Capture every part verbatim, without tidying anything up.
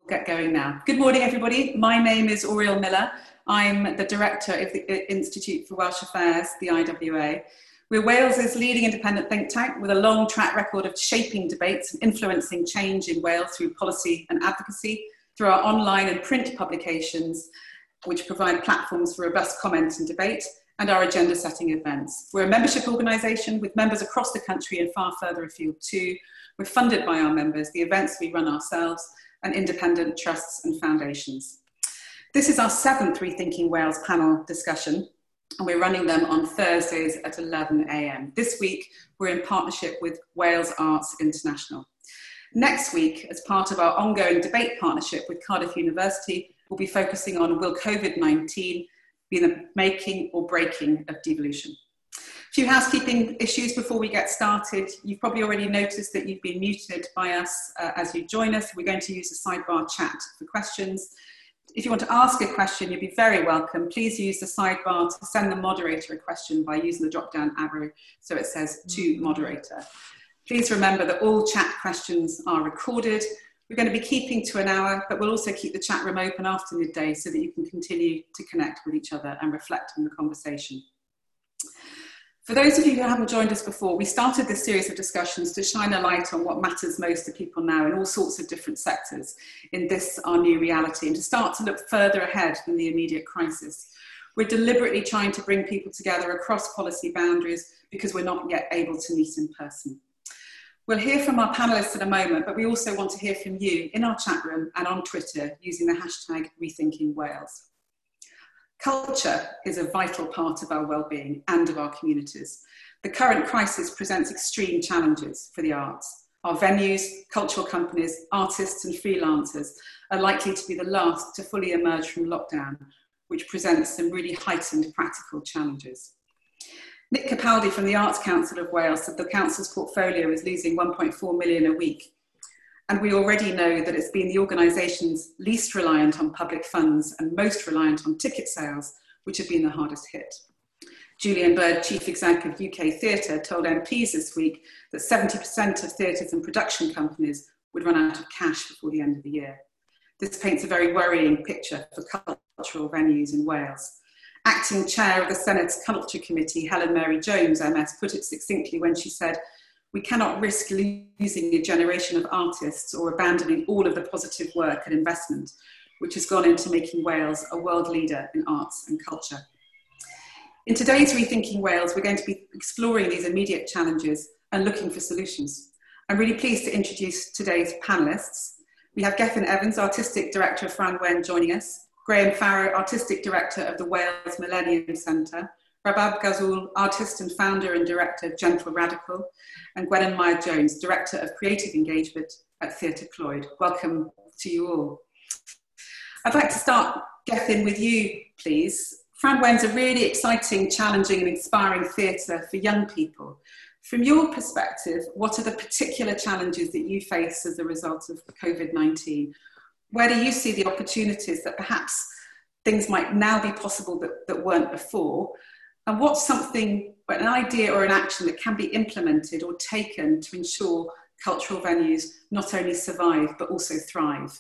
Get going now. Good morning, everybody. My name is Oriel Miller. I'm the director of the Institute for Welsh Affairs, the I W A. We're Wales's leading independent think tank with a long track record of shaping debates and influencing change in Wales through policy and advocacy, through our online and print publications, which provide platforms for robust comment and debate, and our agenda-setting events. We're a membership organisation with members across the country and far further afield too. We're funded by our members, the events we run ourselves, and independent trusts and foundations. This is our seventh Rethinking Wales panel discussion, and we're running them on Thursdays at eleven a m. This week, we're in partnership with Wales Arts International. Next week, as part of our ongoing debate partnership with Cardiff University, we'll be focusing on will COVID nineteen be the making or breaking of devolution. A few housekeeping issues before we get started. You've probably already noticed that you've been muted by us uh, as you join us. We're going to use the sidebar chat for questions. If you want to ask a question, you'd be very welcome. Please use the sidebar to send the moderator a question by using the drop-down arrow so it says to moderator. Please remember that all chat questions are recorded. We're going to be keeping to an hour, but we'll also keep the chat room open after midday so that you can continue to connect with each other and reflect on the conversation. For those of you who haven't joined us before, we started this series of discussions to shine a light on what matters most to people now in all sorts of different sectors in this, our new reality, and to start to look further ahead than the immediate crisis. We're deliberately trying to bring people together across policy boundaries because we're not yet able to meet in person. We'll hear from our panellists in a moment, but we also want to hear from you in our chat room and on Twitter using the hashtag Rethinking Wales. Culture is a vital part of our well-being and of our communities. The current crisis presents extreme challenges for the arts. Our venues, cultural companies, artists and freelancers are likely to be the last to fully emerge from lockdown, which presents some really heightened practical challenges. Nick Capaldi from the Arts Council of Wales said the council's portfolio is losing one point four million a week. And we already know that it's been the organisations least reliant on public funds and most reliant on ticket sales, which have been the hardest hit. Julian Bird, Chief Exec of U K Theatre, told M Ps this week that seventy percent of theatres and production companies would run out of cash before the end of the year. This paints a very worrying picture for cultural venues in Wales. Acting Chair of the Senate's Culture Committee, Helen Mary Jones, M S, put it succinctly when she said, "We cannot risk losing a generation of artists or abandoning all of the positive work and investment which has gone into making Wales a world leader in arts and culture." In today's Rethinking Wales, we're going to be exploring these immediate challenges and looking for solutions. I'm really pleased to introduce today's panellists. We have Gethin Evans, Artistic Director of Fran Wen, joining us, Graham Farrow, Artistic Director of the Wales Millennium Centre, Rabab Ghazul, artist and founder and director of Gentle Radical, and Gwennon Meyer-Jones, Director of Creative Engagement at Theatre Clwyd. Welcome to you all. I'd like to start, Gethin, with you, please. Fran Wen's a really exciting, challenging and inspiring theatre for young people. From your perspective, what are the particular challenges that you face as a result of COVID nineteen? Where do you see the opportunities that perhaps things might now be possible that, that weren't before? And what's something, an idea or an action that can be implemented or taken to ensure cultural venues not only survive, but also thrive?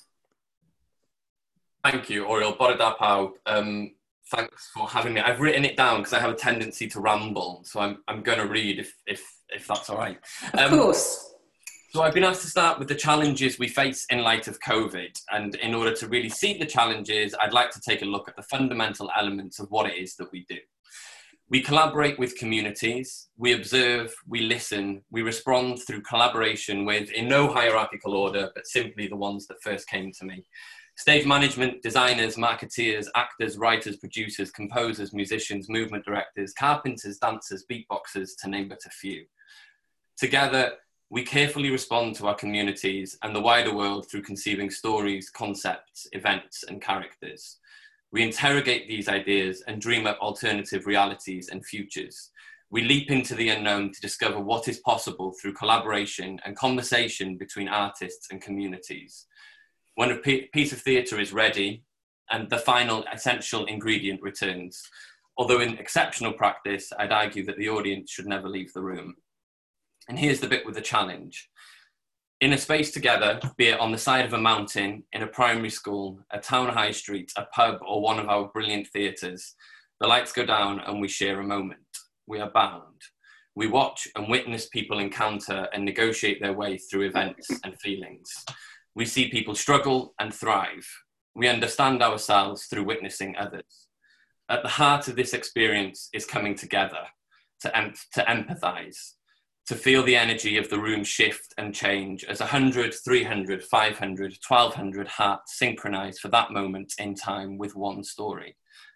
Thank you, Oriel. Bore da pawb. Um, thanks for having me. I've written it down because I have a tendency to ramble, so I'm, I'm going to read if, if, if that's all right. Of um, course. So I've been asked to start with the challenges we face in light of COVID. And in order to really see the challenges, I'd like to take a look at the fundamental elements of what it is that we do. We collaborate with communities, we observe, we listen, we respond through collaboration with, in no hierarchical order, but simply the ones that first came to me. Stage management, designers, marketeers, actors, writers, producers, composers, musicians, movement directors, carpenters, dancers, beatboxers, to name but a few. Together, we carefully respond to our communities and the wider world through conceiving stories, concepts, events, and characters. We interrogate these ideas and dream up alternative realities and futures. We leap into the unknown to discover what is possible through collaboration and conversation between artists and communities. When a piece of theatre is ready and the final essential ingredient returns, although in exceptional practice, I'd argue that the audience should never leave the room. And here's the bit with the challenge. In a space together, be it on the side of a mountain, in a primary school, a town high street, a pub, or one of our brilliant theatres, the lights go down and we share a moment. We are bound. We watch and witness people encounter and negotiate their way through events and feelings. We see people struggle and thrive. We understand ourselves through witnessing others. At the heart of this experience is coming together, to, em- to empathise, to feel the energy of the room shift and change as one hundred, three hundred, five hundred, twelve hundred hearts synchronise for that moment in time with one story.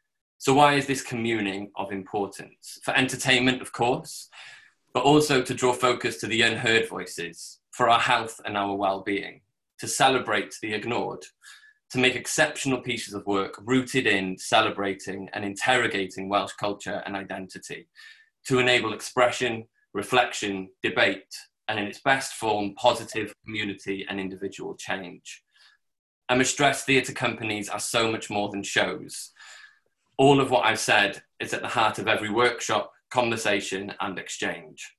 So why is this communing of importance? For entertainment, of course, but also to draw focus to the unheard voices, for our health and our well-being, to celebrate the ignored, to make exceptional pieces of work rooted in celebrating and interrogating Welsh culture and identity, to enable expression, reflection, debate, and in its best form, positive community and individual change. I must stress theatre companies are so much more than shows. All of what I've said is at the heart of every workshop, conversation, and exchange.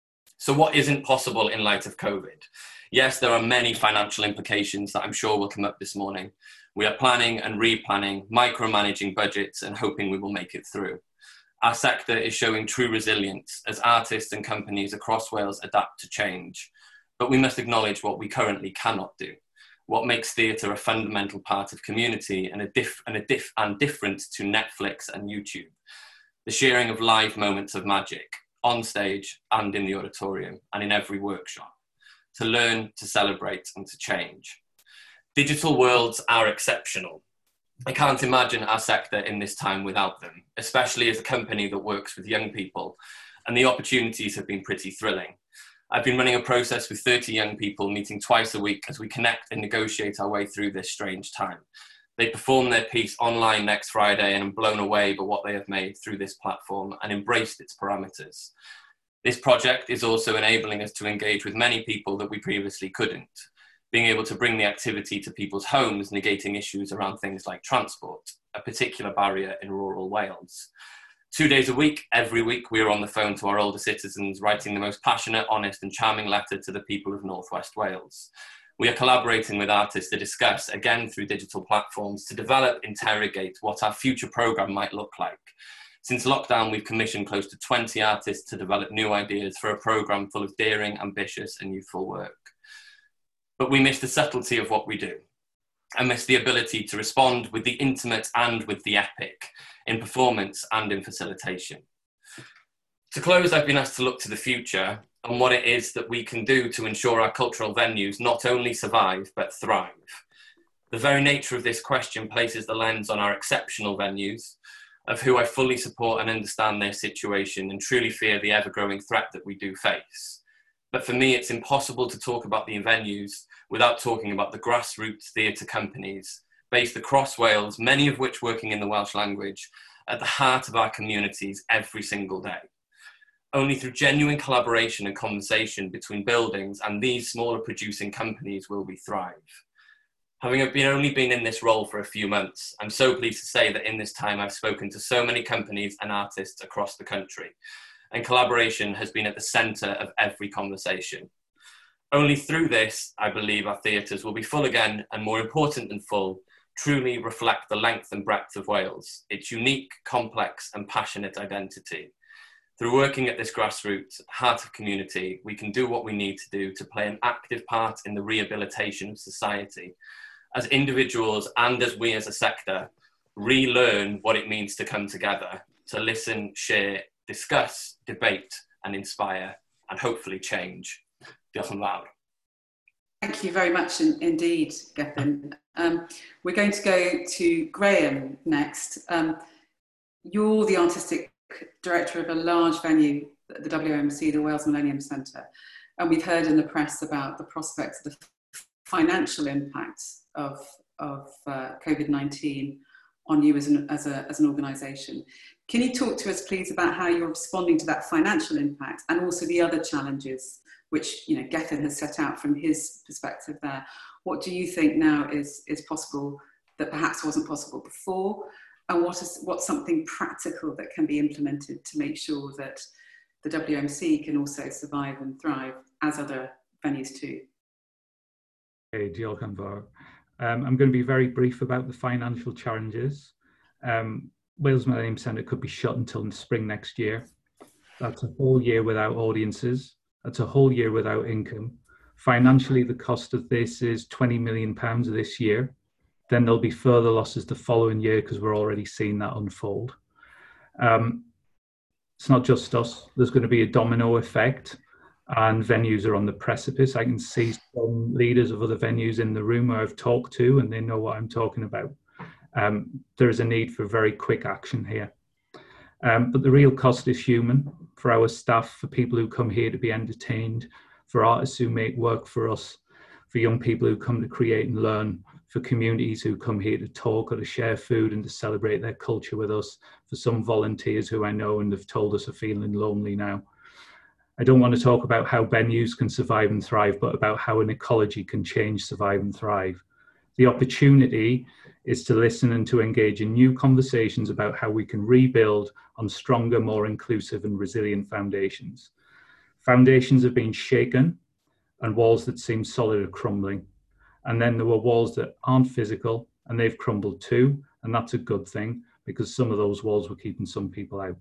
So what isn't possible in light of COVID? Yes, there are many financial implications that I'm sure will come up this morning. We are planning and replanning, micromanaging budgets, and hoping we will make it through. Our sector is showing true resilience as artists and companies across Wales adapt to change. But we must acknowledge what we currently cannot do. What makes theatre a fundamental part of community and, a diff and, a diff and different to Netflix and YouTube. The sharing of live moments of magic, on stage and in the auditorium and in every workshop. To learn, to celebrate and to change. Digital worlds are exceptional. I can't imagine our sector in this time without them, especially as a company that works with young people, and the opportunities have been pretty thrilling. I've been running a process with thirty young people meeting twice a week as we connect and negotiate our way through this strange time. They perform their piece online next Friday and I'm blown away by what they have made through this platform and embraced its parameters. This project is also enabling us to engage with many people that we previously couldn't, being able to bring the activity to people's homes, negating issues around things like transport, a particular barrier in rural Wales. Two days a week, every week, we are on the phone to our older citizens, writing the most passionate, honest and charming letter to the people of North West Wales. We are collaborating with artists to discuss, again through digital platforms, to develop, interrogate what our future programme might look like. Since lockdown, we've commissioned close to twenty artists to develop new ideas for a programme full of daring, ambitious and youthful work. But we miss the subtlety of what we do. I miss the ability to respond with the intimate and with the epic, in performance and in facilitation. To close, I've been asked to look to the future and what it is that we can do to ensure our cultural venues not only survive, but thrive. The very nature of this question places the lens on our exceptional venues, of who I fully support and understand their situation and truly fear the ever-growing threat that we do face. But for me, it's impossible to talk about the venues without talking about the grassroots theatre companies based across Wales, many of which working in the Welsh language, at the heart of our communities every single day. Only through genuine collaboration and conversation between buildings and these smaller producing companies will we thrive. Having been only been in this role for a few months, I'm so pleased to say that in this time I've spoken to so many companies and artists across the country, and collaboration has been at the centre of every conversation. Only through this, I believe our theatres will be full again, and more important than full, truly reflect the length and breadth of Wales, its unique, complex and passionate identity. Through working at this grassroots heart of community, we can do what we need to do to play an active part in the rehabilitation of society, as individuals and as we as a sector relearn what it means to come together, to listen, share, discuss, debate and inspire and hopefully change. Diolch yn fawr. Thank you very much in, indeed, Gethin. Um, we're going to go to Graham next. Um, you're the artistic director of a large venue, the W O M C, the Wales Millennium Centre, and we've heard in the press about the prospects of the financial impact of, of uh, COVID nineteen on you as an, as, a, as an organisation. Can you talk to us, please, about how you're responding to that financial impact and also the other challenges which, you know, Gethin has set out from his perspective there? What do you think now is, is possible that perhaps wasn't possible before? And what is, what's something practical that can be implemented to make sure that the W M C can also survive and thrive as other venues too? Hey, diolch yn fawr. Um, I'm going to be very brief about the financial challenges. Um, Wales Millennium Centre could be shut until spring next year. That's a whole year without audiences. That's a whole year without income. Financially, the cost of this is twenty million pounds this year. Then there'll be further losses the following year because we're already seeing that unfold. Um, it's not just us. There's going to be a domino effect, and venues are on the precipice. I can see some leaders of other venues in the room who I've talked to, and they know what I'm talking about. Um, there is a need for very quick action here. Um, but the real cost is human, for our staff, for people who come here to be entertained, for artists who make work for us, for young people who come to create and learn, for communities who come here to talk or to share food and to celebrate their culture with us, for some volunteers who I know and have told us are feeling lonely now. I don't want to talk about how venues can survive and thrive, but about how an ecology can change, survive and thrive. The opportunity is to listen and to engage in new conversations about how we can rebuild on stronger, more inclusive and resilient foundations. Foundations have been shaken and walls that seem solid are crumbling. And then there were walls that aren't physical and they've crumbled too. And that's a good thing because some of those walls were keeping some people out.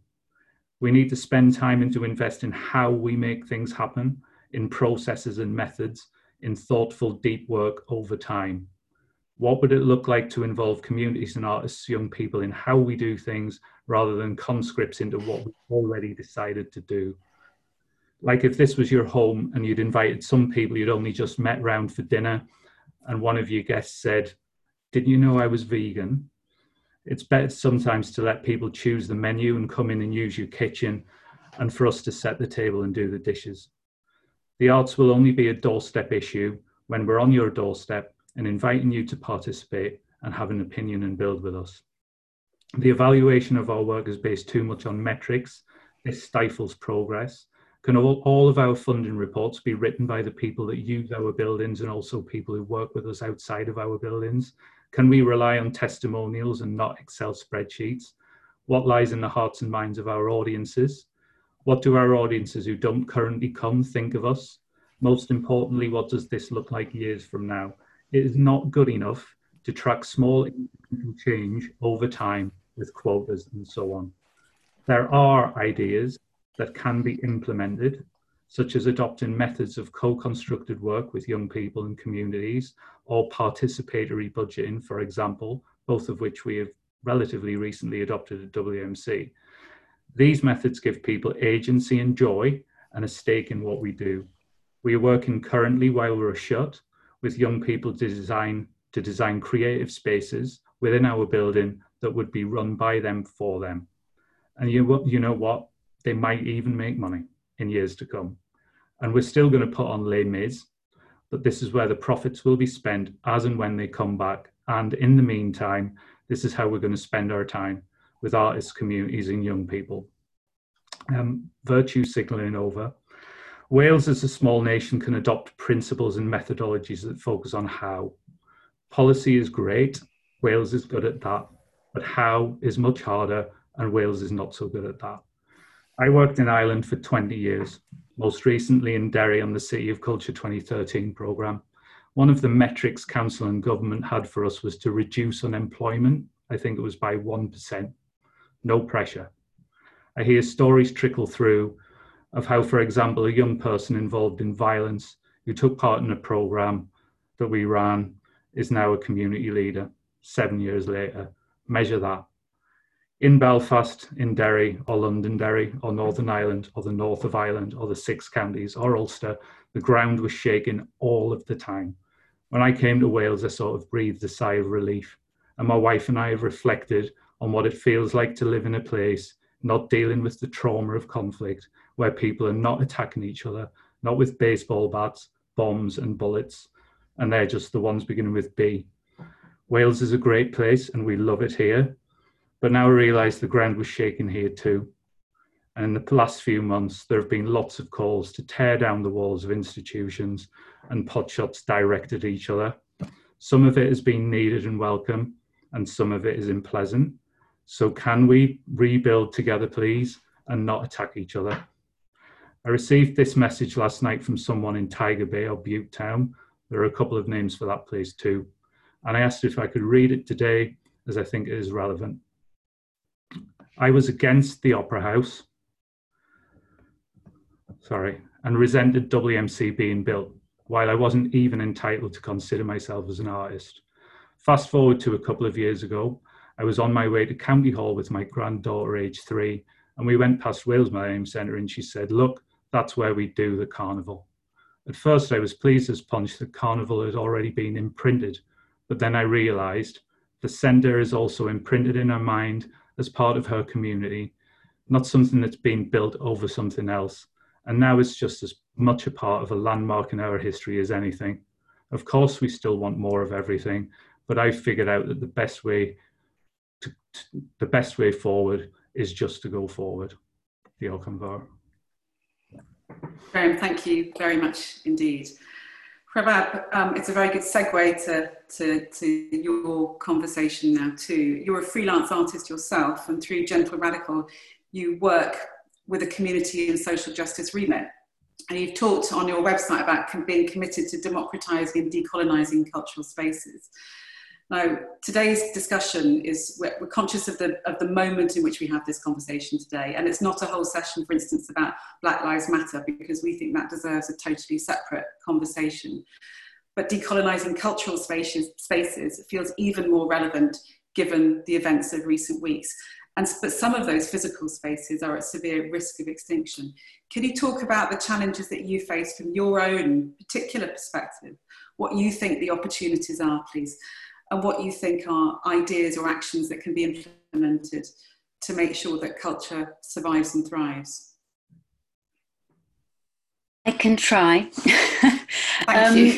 We need to spend time and to invest in how we make things happen, in processes and methods, in thoughtful, deep work over time. What would it look like to involve communities and artists, young people in how we do things rather than conscripts into what we've already decided to do? Like if this was your home and you'd invited some people you'd only just met round for dinner and one of your guests said, "Did you know I was vegan?" It's better sometimes to let people choose the menu and come in and use your kitchen and for us to set the table and do the dishes. The arts will only be a doorstep issue when we're on your doorstep and inviting you to participate and have an opinion and build with us. The evaluation of our work is based too much on metrics. This stifles progress. Can all, all of our funding reports be written by the people that use our buildings and also people who work with us outside of our buildings? Can we rely on testimonials and not Excel spreadsheets? What lies in the hearts and minds of our audiences? What do our audiences who don't currently come think of us? Most importantly, what does this look like years from now? It is not good enough to track small incremental change over time with quotas and so on. There are ideas that can be implemented, such as adopting methods of co-constructed work with young people and communities, or participatory budgeting, for example, both of which we have relatively recently adopted at W M C. These methods give people agency and joy and a stake in what we do. We are working currently while we're shut with young people to design, to design creative spaces within our building that would be run by them for them. And you, you know what? They might even make money in years to come. And we're still going to put on Les Mis, but this is where the profits will be spent as and when they come back. And in the meantime, this is how we're going to spend our time with artists, communities and young people. Um, virtue signalling over. Wales as a small nation can adopt principles and methodologies that focus on how. Policy is great, Wales is good at that, but how is much harder and Wales is not so good at that. I worked in Ireland for twenty years, most recently in Derry on the City of Culture twenty thirteen programme. One of the metrics council and government had for us was to reduce unemployment. I think it was by one percent. No pressure. I hear stories trickle through of how, for example, a young person involved in violence who took part in a programme that we ran is now a community leader seven years later. Measure that. In Belfast, in Derry, or Londonderry, or Northern Ireland, or the north of Ireland, or the six counties, or Ulster, the ground was shaking all of the time. When I came to Wales, I sort of breathed a sigh of relief. And my wife and I have reflected on what it feels like to live in a place not dealing with the trauma of conflict, where people are not attacking each other, not with baseball bats, bombs and bullets, and they're just the ones beginning with B. Wales is a great place and we love it here, but now I realise the ground was shaking here too. And in the last few months, there have been lots of calls to tear down the walls of institutions and potshots directed at each other. Some of it has been needed and welcome, and some of it is unpleasant. So can we rebuild together, please, and not attack each other? I received this message last night from someone in Tiger Bay or Butte Town. There are a couple of names for that place too. And I asked if I could read it today, as I think it is relevant. I was against the Opera House, sorry, and resented W M C being built, while I wasn't even entitled to consider myself as an artist. Fast forward to a couple of years ago, I was on my way to County Hall with my granddaughter, age three, and we went past Wales Millennium Centre and she said, look, that's where we do the carnival. At first I was pleased as punch that carnival had already been imprinted, but then I realised the centre is also imprinted in her mind as part of her community, not something that's been built over something else. And now it's just as much a part of a landmark in our history as anything. Of course, we still want more of everything, but I've figured out that the best way to, to, the best way forward is just to go forward. Diolch yn fawr. Graham, thank you very much indeed. Prabhat, um, it's a very good segue to, to, to your conversation now too. You're a freelance artist yourself, and through Gentle Radical, you work with a community and social justice remit. And you've talked on your website about being committed to democratising and decolonising cultural spaces. Now, today's discussion is, we're, we're conscious of the, of the moment in which we have this conversation today. And it's not a whole session, for instance, about Black Lives Matter, because we think that deserves a totally separate conversation. But decolonising cultural spaces, spaces feels even more relevant given the events of recent weeks. And, but some of those physical spaces are at severe risk of extinction. Can you talk about the challenges that you face from your own particular perspective, what you think the opportunities are, please? And what you think are ideas or actions that can be implemented to make sure that culture survives and thrives? I can try. Thank um, you.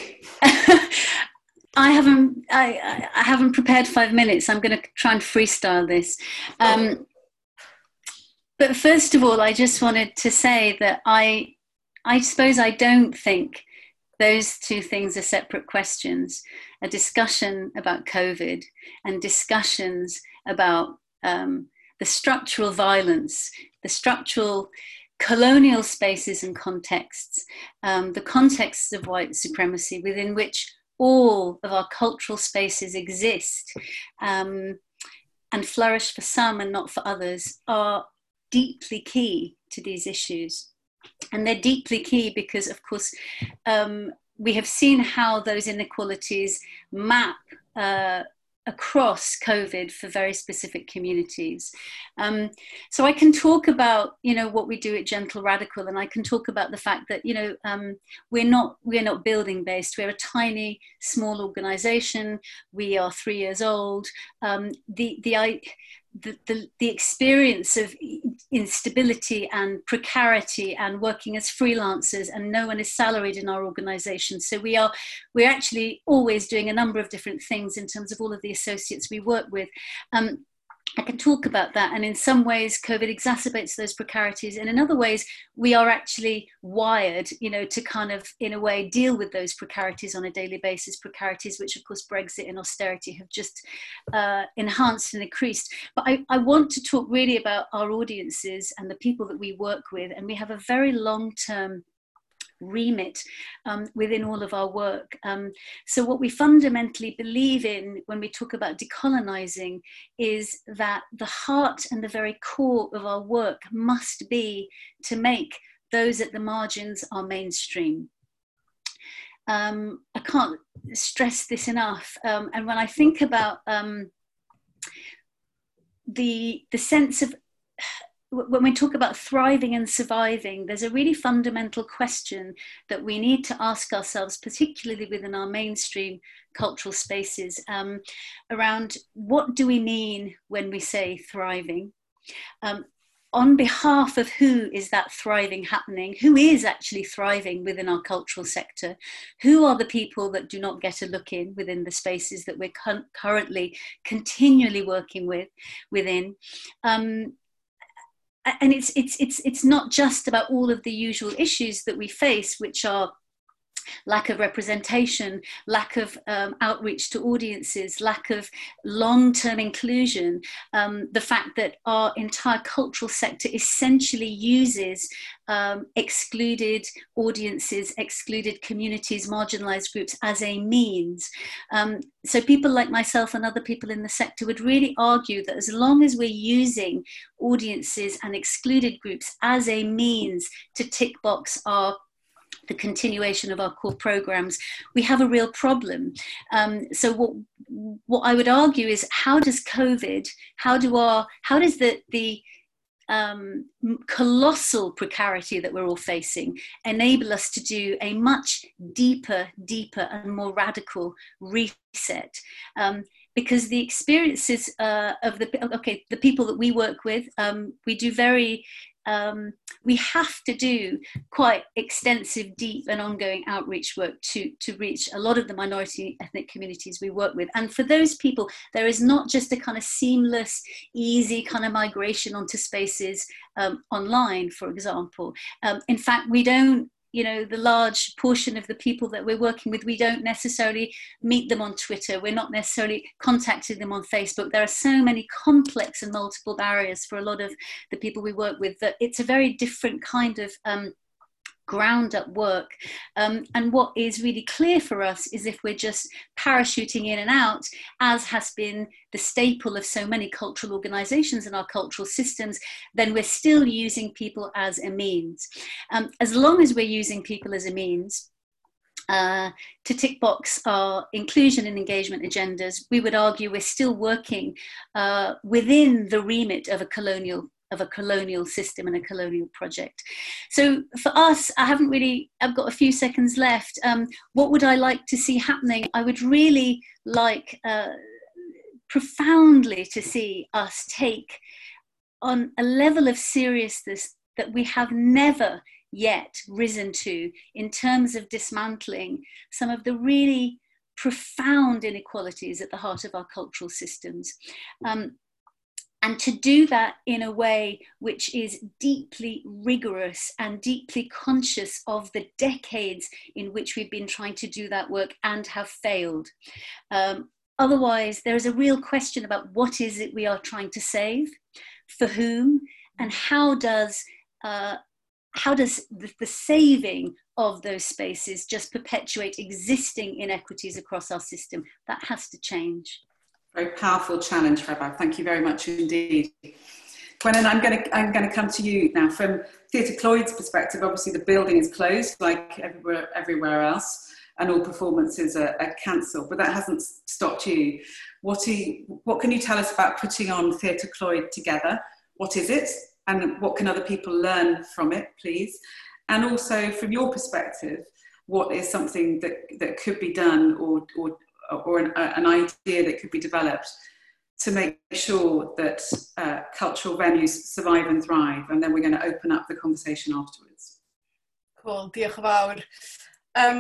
I haven't. I, I haven't prepared five minutes. I'm going to try and freestyle this. Um, but first of all, I just wanted to say that I, I suppose I don't think those two things are separate questions. A discussion about COVID and discussions about um, the structural violence, the structural colonial spaces and contexts, um, the contexts of white supremacy within which all of our cultural spaces exist um, and flourish for some and not for others, are deeply key to these issues. And they're deeply key because, of course, um, we have seen how those inequalities map uh, across COVID for very specific communities. Um, so I can talk about, you know, what we do at Gentle Radical, and I can talk about the fact that, you know, um, we're not we're not building based. We're a tiny, small organisation. We are three years old. Um, the the I. The, the, the experience of instability and precarity and working as freelancers, and no one is salaried in our organisation. So we are, we're actually always doing a number of different things in terms of all of the associates we work with. Um, I can talk about that, and in some ways COVID exacerbates those precarities, and in other ways we are actually wired, you know, to kind of, in a way, deal with those precarities on a daily basis, precarities which of course Brexit and austerity have just uh, enhanced and increased. But I, I want to talk really about our audiences and the people that we work with, and we have a very long-term remit um, within all of our work. Um, so what we fundamentally believe in when we talk about decolonizing is that the heart and the very core of our work must be to make those at the margins our mainstream. Um, I can't stress this enough. Um, and when I think about um, the, the sense of, when we talk about thriving and surviving, there's a really fundamental question that we need to ask ourselves, particularly within our mainstream cultural spaces, um, around what do we mean when we say thriving? Um, on behalf of who is that thriving happening? Who is actually thriving within our cultural sector? Who are the people that do not get a look in within the spaces that we're cu- currently continually working with within? Um, And it's it's it's it's not just about all of the usual issues that we face, which are lack of representation, lack of um, outreach to audiences, lack of long-term inclusion, um, the fact that our entire cultural sector essentially uses um, excluded audiences, excluded communities, marginalized groups as a means. Um, so people like myself and other people in the sector would really argue that as long as we're using audiences and excluded groups as a means to tick box our the continuation of our core programs, we have a real problem. Um, so what what I would argue is, how does COVID, how do our, how does the the um, colossal precarity that we're all facing enable us to do a much deeper, deeper and more radical reset? Um, because the experiences uh, of the, okay, the people that we work with, um, we do very, Um, we have to do quite extensive, deep and ongoing outreach work to, to reach a lot of the minority ethnic communities we work with. And for those people, there is not just a kind of seamless, easy kind of migration onto spaces um, online, for example. Um, in fact, we don't, you know, the large portion of the people that we're working with, we don't necessarily meet them on Twitter. We're not necessarily contacting them on Facebook. There are so many complex and multiple barriers for a lot of the people we work with that it's a very different kind of um, ground up work. Um, and what is really clear for us is if we're just parachuting in and out, as has been the staple of so many cultural organizations and our cultural systems, then we're still using people as a means. Um, as long as we're using people as a means uh, to tick box our inclusion and engagement agendas, we would argue we're still working uh, within the remit of a colonial of a colonial system and a colonial project. So for us, I haven't really, I've got a few seconds left. Um, what would I like to see happening? I would really like uh, profoundly to see us take on a level of seriousness that we have never yet risen to in terms of dismantling some of the really profound inequalities at the heart of our cultural systems. Um, And to do that in a way which is deeply rigorous and deeply conscious of the decades in which we've been trying to do that work and have failed. Um, otherwise, there is a real question about what is it we are trying to save, for whom, and how does, uh, how does the, the saving of those spaces just perpetuate existing inequities across our system? That has to change. Very powerful challenge, Rebab. Thank you very much indeed. Gwennon, I'm going to I'm going to come to you now. From Theatre Clwyd's perspective, obviously the building is closed, like everywhere everywhere else, and all performances are, are cancelled. But that hasn't stopped you. What you, what can you tell us about putting on Theatre Clwyd together? What is it, and what can other people learn from it, please? And also, from your perspective, what is something that that could be done, or or or an, uh, an idea that could be developed to make sure that uh, cultural venues survive and thrive? And then we're going to open up the conversation afterwards. Cool, diolch yn fawr. Um,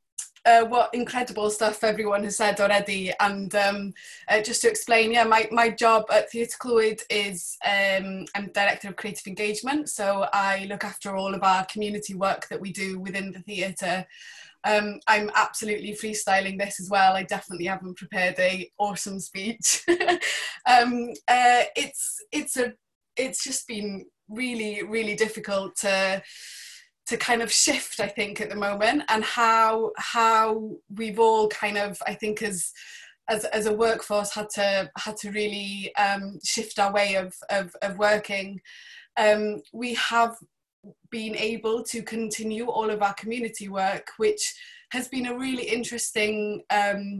uh, what incredible stuff everyone has said already. And um, uh, just to explain, yeah, my, my job at Theatre Clwyd is, um, I'm Director of Creative Engagement. So I look after all of our community work that we do within the theatre. Um, I'm absolutely freestyling this as well. I definitely haven't prepared a awesome speech. um, uh, it's it's a it's just been really really difficult to to kind of shift, I think, at the moment, and how how we've all kind of, I think, as as as a workforce had to had to really um, shift our way of of, of working. Um, we have been able to continue all of our community work, which has been a really interesting um,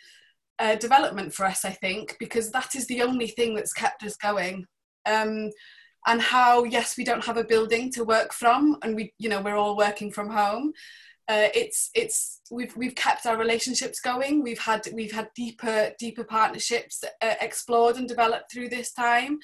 uh, development for us, I think, because that is the only thing that's kept us going. Um, and how, yes, we don't have a building to work from, and we, you know, we're all working from home. Uh, it's it's we've we've kept our relationships going. We've had we've had deeper deeper partnerships uh, explored and developed through this time.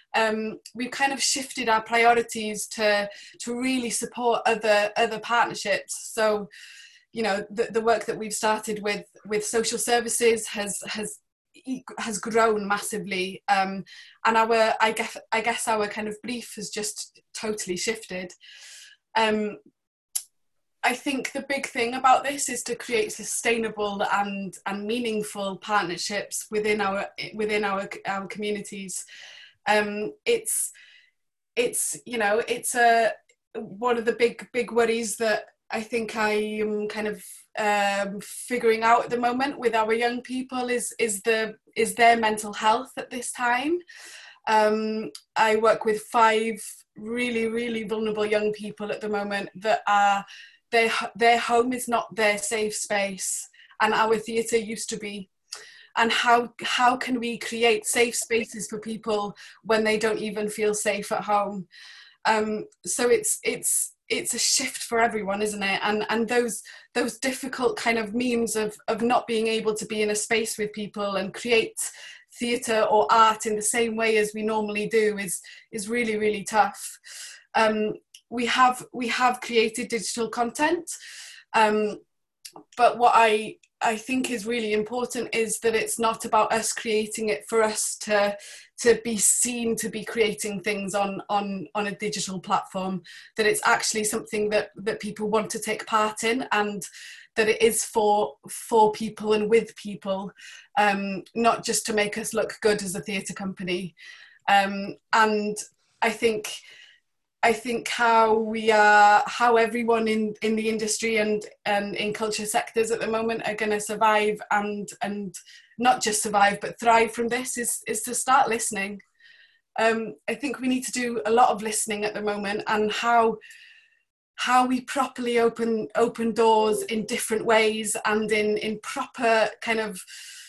Um, we've kind of shifted our priorities to to really support other other partnerships. So, you know, the, the work that we've started with with social services has has has grown massively, um, and our I guess I guess our kind of brief has just totally shifted. Um, I think the big thing about this is to create sustainable and, and meaningful partnerships within our within our our communities. Um, it's it's you know it's a one of the big big worries that I think I am kind of um, figuring out at the moment with our young people is is the is their mental health at this time. Um, I work with five really really vulnerable young people at the moment that are their their home is not their safe space, and our theatre used to be. And how how can we create safe spaces for people when they don't even feel safe at home? Um, so it's it's it's a shift for everyone, isn't it? And and those those difficult kind of memes of of not being able to be in a space with people and create theatre or art in the same way as we normally do is is really really tough. Um, we have we have created digital content, um, but what I I think is really important is that it's not about us creating it for us to to be seen to be creating things on on on a digital platform, that it's actually something that that people want to take part in, and that it is for for people and with people, um, not just to make us look good as a theatre company. Um, and I think I think how we are, how everyone in, in the industry and, and in culture sectors at the moment are going to survive and and not just survive but thrive from this is, is to start listening. Um, I think we need to do a lot of listening at the moment, and how how we properly open open doors in different ways and in, in proper kind of,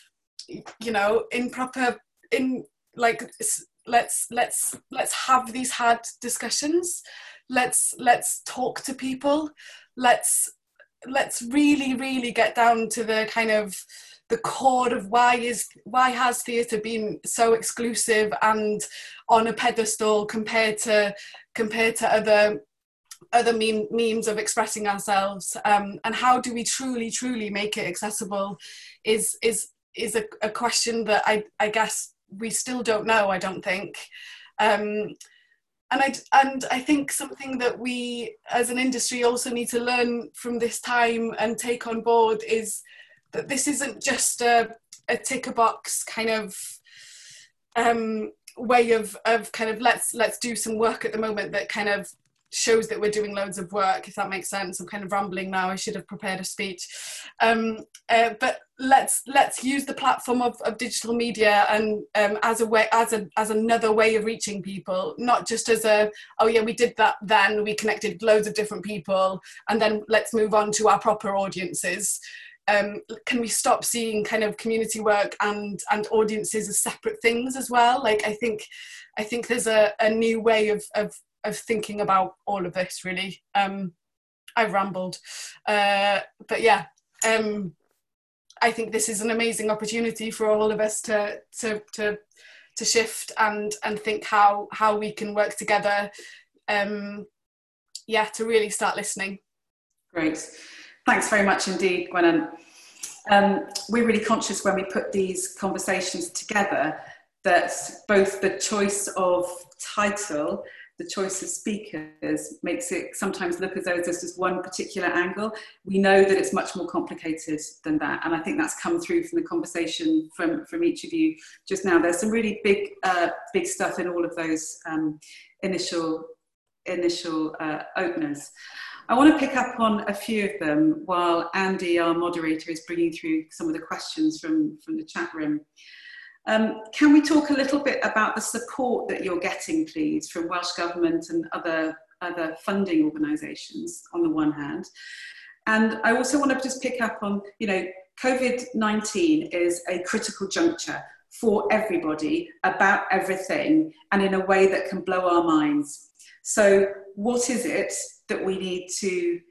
you know, in proper, in like, let's let's let's have these hard discussions. Let's let's talk to people. Let's let's really really get down to the kind of the core of why is why has theatre been so exclusive and on a pedestal compared to compared to other other meme, memes of expressing ourselves, um, and how do we truly truly make it accessible is is is a, a question that I I guess we still don't know, I don't think. Um, and, I, and I think something that we as an industry also need to learn from this time and take on board is that this isn't just a, a tick a box kind of um, way of, of kind of let's, let's do some work at the moment that kind of shows that we're doing loads of work, if that makes sense. I'm kind of rambling now, I should have prepared a speech. Um, uh, but let's let's use the platform of, of digital media and um, as a way as a as another way of reaching people, not just as a, oh yeah, we did that then, we connected loads of different people and then let's move on to our proper audiences. Um, can we stop seeing kind of community work and and audiences as separate things as well? Like I think I think there's a, a new way of, of of thinking about all of this, really. Um, I've rambled. Uh, but yeah, um, I think this is an amazing opportunity for all of us to to to, to shift and and think how how we can work together, um, yeah, to really start listening. Great. Thanks very much indeed, Gwenan. Um, we're really conscious when we put these conversations together that both the choice of title, the choice of speakers makes it sometimes look as though there's just one particular angle. We know that it's much more complicated than that. And I think that's come through from the conversation from, from each of you just now. There's some really big, uh, big stuff in all of those um, initial, initial uh, openers. I want to pick up on a few of them while Andy, our moderator, is bringing through some of the questions from, from the chat room. Um, can we talk a little bit about the support that you're getting, please, from Welsh Government and other, other funding organisations on the one hand? And I also want to just pick up on, you know, COVID nineteen is a critical juncture for everybody about everything and in a way that can blow our minds. So what is it that we need to,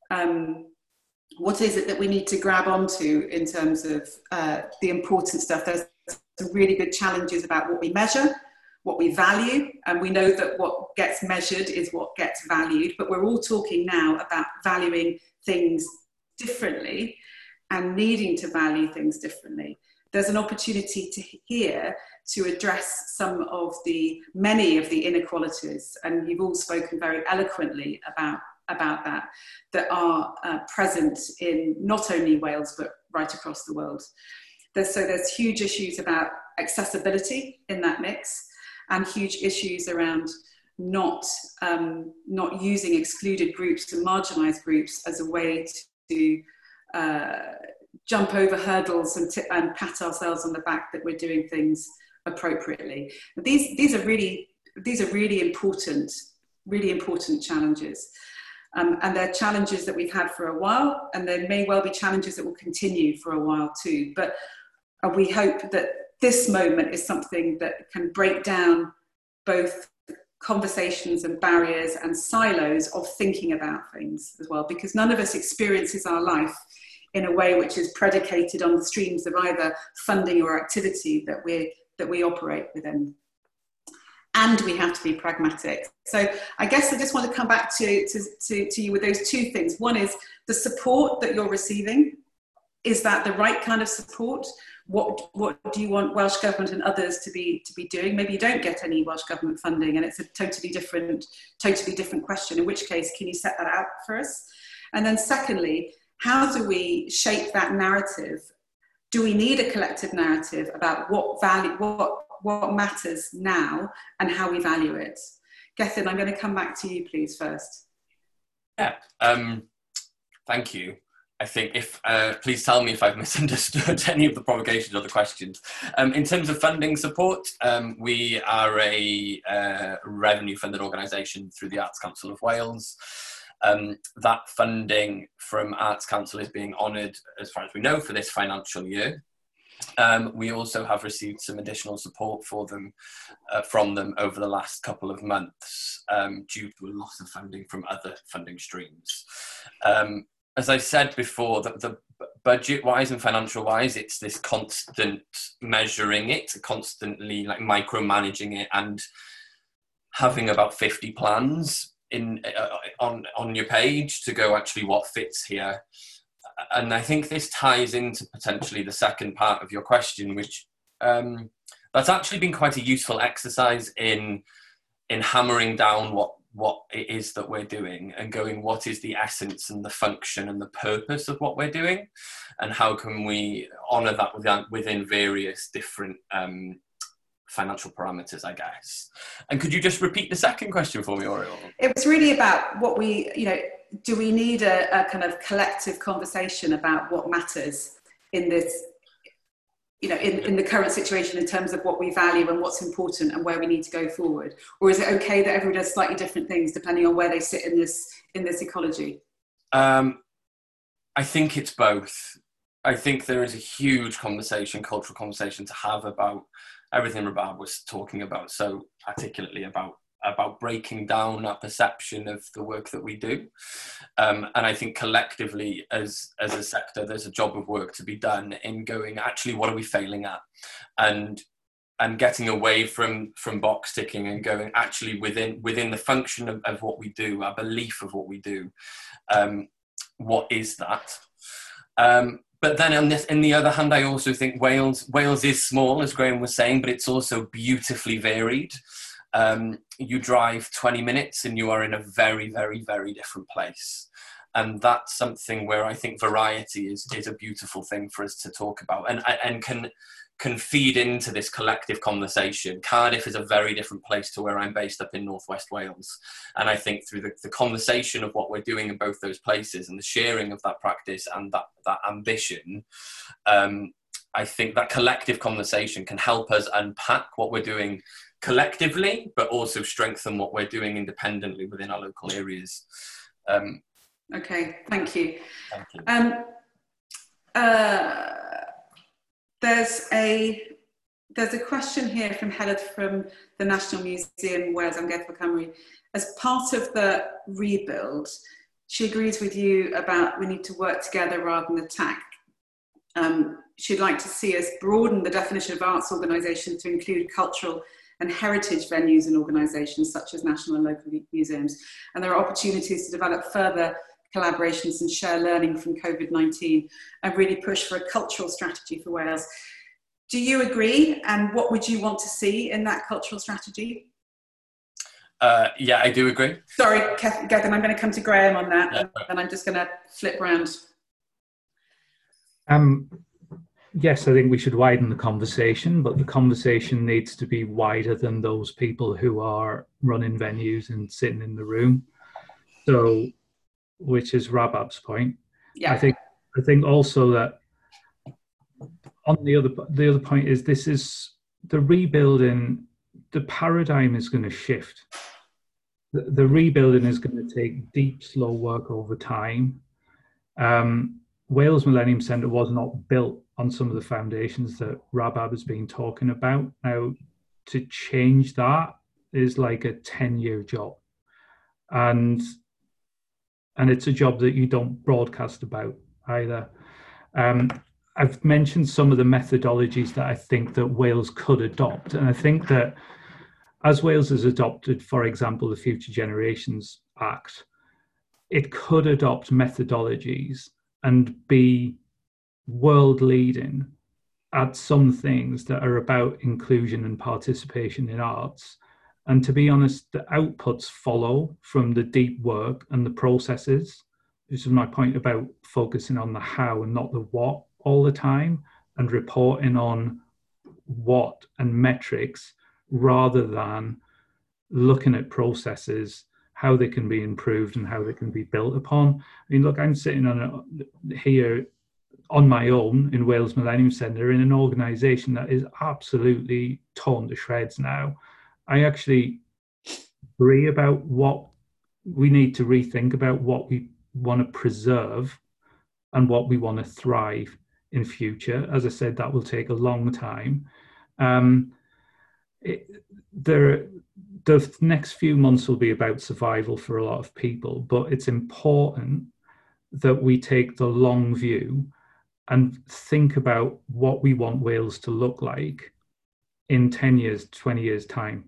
um, what is it that we need to grab onto in terms of uh, the important stuff? There's some really good challenges about what we measure, what we value, and we know that what gets measured is what gets valued, but we're all talking now about valuing things differently and needing to value things differently. There's an opportunity to here to address some of the, many of the inequalities, and you've all spoken very eloquently about about that, that are uh, present in not only Wales, but right across the world. There's, so there's huge issues about accessibility in that mix, and huge issues around not, um, not using excluded groups and marginalised groups as a way to uh, jump over hurdles and, and pat ourselves on the back that we're doing things appropriately. These, these are really, these are really important, really important challenges. Um, and they're challenges that we've had for a while, and there may well be challenges that will continue for a while too. But uh, we hope that this moment is something that can break down both conversations and barriers and silos of thinking about things as well, because none of us experiences our life in a way which is predicated on the streams of either funding or activity that we that we operate within. And we have to be pragmatic. So I guess I just want to come back to, to, to, to you with those two things. One is the support that you're receiving. Is that the right kind of support? What, what do you want Welsh Government and others to be, to be doing? Maybe you don't get any Welsh Government funding and it's a totally different, totally different question, in which case, can you set that out for us? And then secondly, how do we shape that narrative? Do we need a collective narrative about what value, what, what matters now and how we value it? Gethin, I'm going to come back to you, please, first. Yeah, um, thank you. I think if, uh, please tell me if I've misunderstood any of the provocations or the questions. Um, in terms of funding support, um, we are a uh, revenue funded organisation through the Arts Council of Wales. Um, that funding from Arts Council is being honoured, as far as we know, for this financial year. Um, we also have received some additional support for them, uh, from them over the last couple of months, um, due to a loss of funding from other funding streams. Um, As I said before, the, the budget-wise and financial-wise, it's this constant measuring it, constantly like micromanaging it, and having about fifty plans in uh, on on your page to go actually what fits here. And I think this ties into potentially the second part of your question, which um, that's actually been quite a useful exercise in in hammering down what. what it is that we're doing and going, what is the essence and the function and the purpose of what we're doing, and how can we honour that within, within various different um, financial parameters, I guess. And could you just repeat the second question for me, Oriel? It was really about what we, you know, do we need a, a kind of collective conversation about what matters in this, you know, in, in the current situation in terms of what we value and what's important and where we need to go forward? Or is it okay that everyone does slightly different things depending on where they sit in this, in this ecology? Um, I think it's both. I think there is a huge conversation, cultural conversation to have about everything Rabab was talking about so articulately about about breaking down our perception of the work that we do. Um, and I think collectively as, as a sector, there's a job of work to be done in going, actually, what are we failing at? And and getting away from, from box ticking and going, actually, within within the function of, of what we do, our belief of what we do, um, what is that? Um, But then on, this, on the other hand, I also think Wales, Wales is small, as Graham was saying, but it's also beautifully varied. Um, you drive twenty minutes and you are in a very, very, very different place. And that's something where I think variety is, is a beautiful thing for us to talk about, and, and can, can feed into this collective conversation. Cardiff is a very different place to where I'm based up in Northwest Wales. And I think through the, the conversation of what we're doing in both those places and the sharing of that practice and that, that ambition, um, I think that collective conversation can help us unpack what we're doing collectively, but also strengthen what we're doing independently within our local areas. Um, okay, thank you. Thank you. Um, uh, there's a there's a question here from Helen from the National Museum Wales am Gethfa Cymru. As part of the rebuild, she agrees with you about we need to work together rather than attack. Um, she'd like to see us broaden the definition of arts organisation to include cultural and heritage venues and organisations such as national and local museums. And there are opportunities to develop further collaborations and share learning from COVID nineteen and really push for a cultural strategy for Wales. Do you agree? And what would you want to see in that cultural strategy? Uh, yeah, I do agree. Sorry, Gethin, I'm going to come to Graham on that, Yeah. and, and I'm just going to flip round. Um, yes, I think we should widen the conversation, but the conversation needs to be wider than those people who are running venues and sitting in the room. So, which is Rabab's point. Yeah. I think. I think also that on the other the other point is this is the rebuilding. The paradigm is going to shift. The, the rebuilding is going to take deep, slow work over time. Um, Wales Millennium Centre was not built on some of the foundations that Rabab has been talking about. Now, to change that is like a ten-year job. And, and it's a job that you don't broadcast about either. Um, I've mentioned some of the methodologies that I think that Wales could adopt. And I think that as Wales has adopted, for example, the Future Generations Act, it could adopt methodologies and be world leading at some things that are about inclusion and participation in arts. And to be honest, the outputs follow from the deep work and the processes. This is my point about focusing on the how and not the what all the time, and reporting on what and metrics rather than looking at processes, how they can be improved and how they can be built upon. I mean, look, I'm sitting on a, here on my own in Wales Millennium Centre in an organisation that is absolutely torn to shreds now. I actually agree about what we need to rethink about what we want to preserve and what we want to thrive in future. As I said, that will take a long time. Um, it, there, the next few months will be about survival for a lot of people, but it's important that we take the long view and think about what we want Wales to look like in ten years, twenty years time.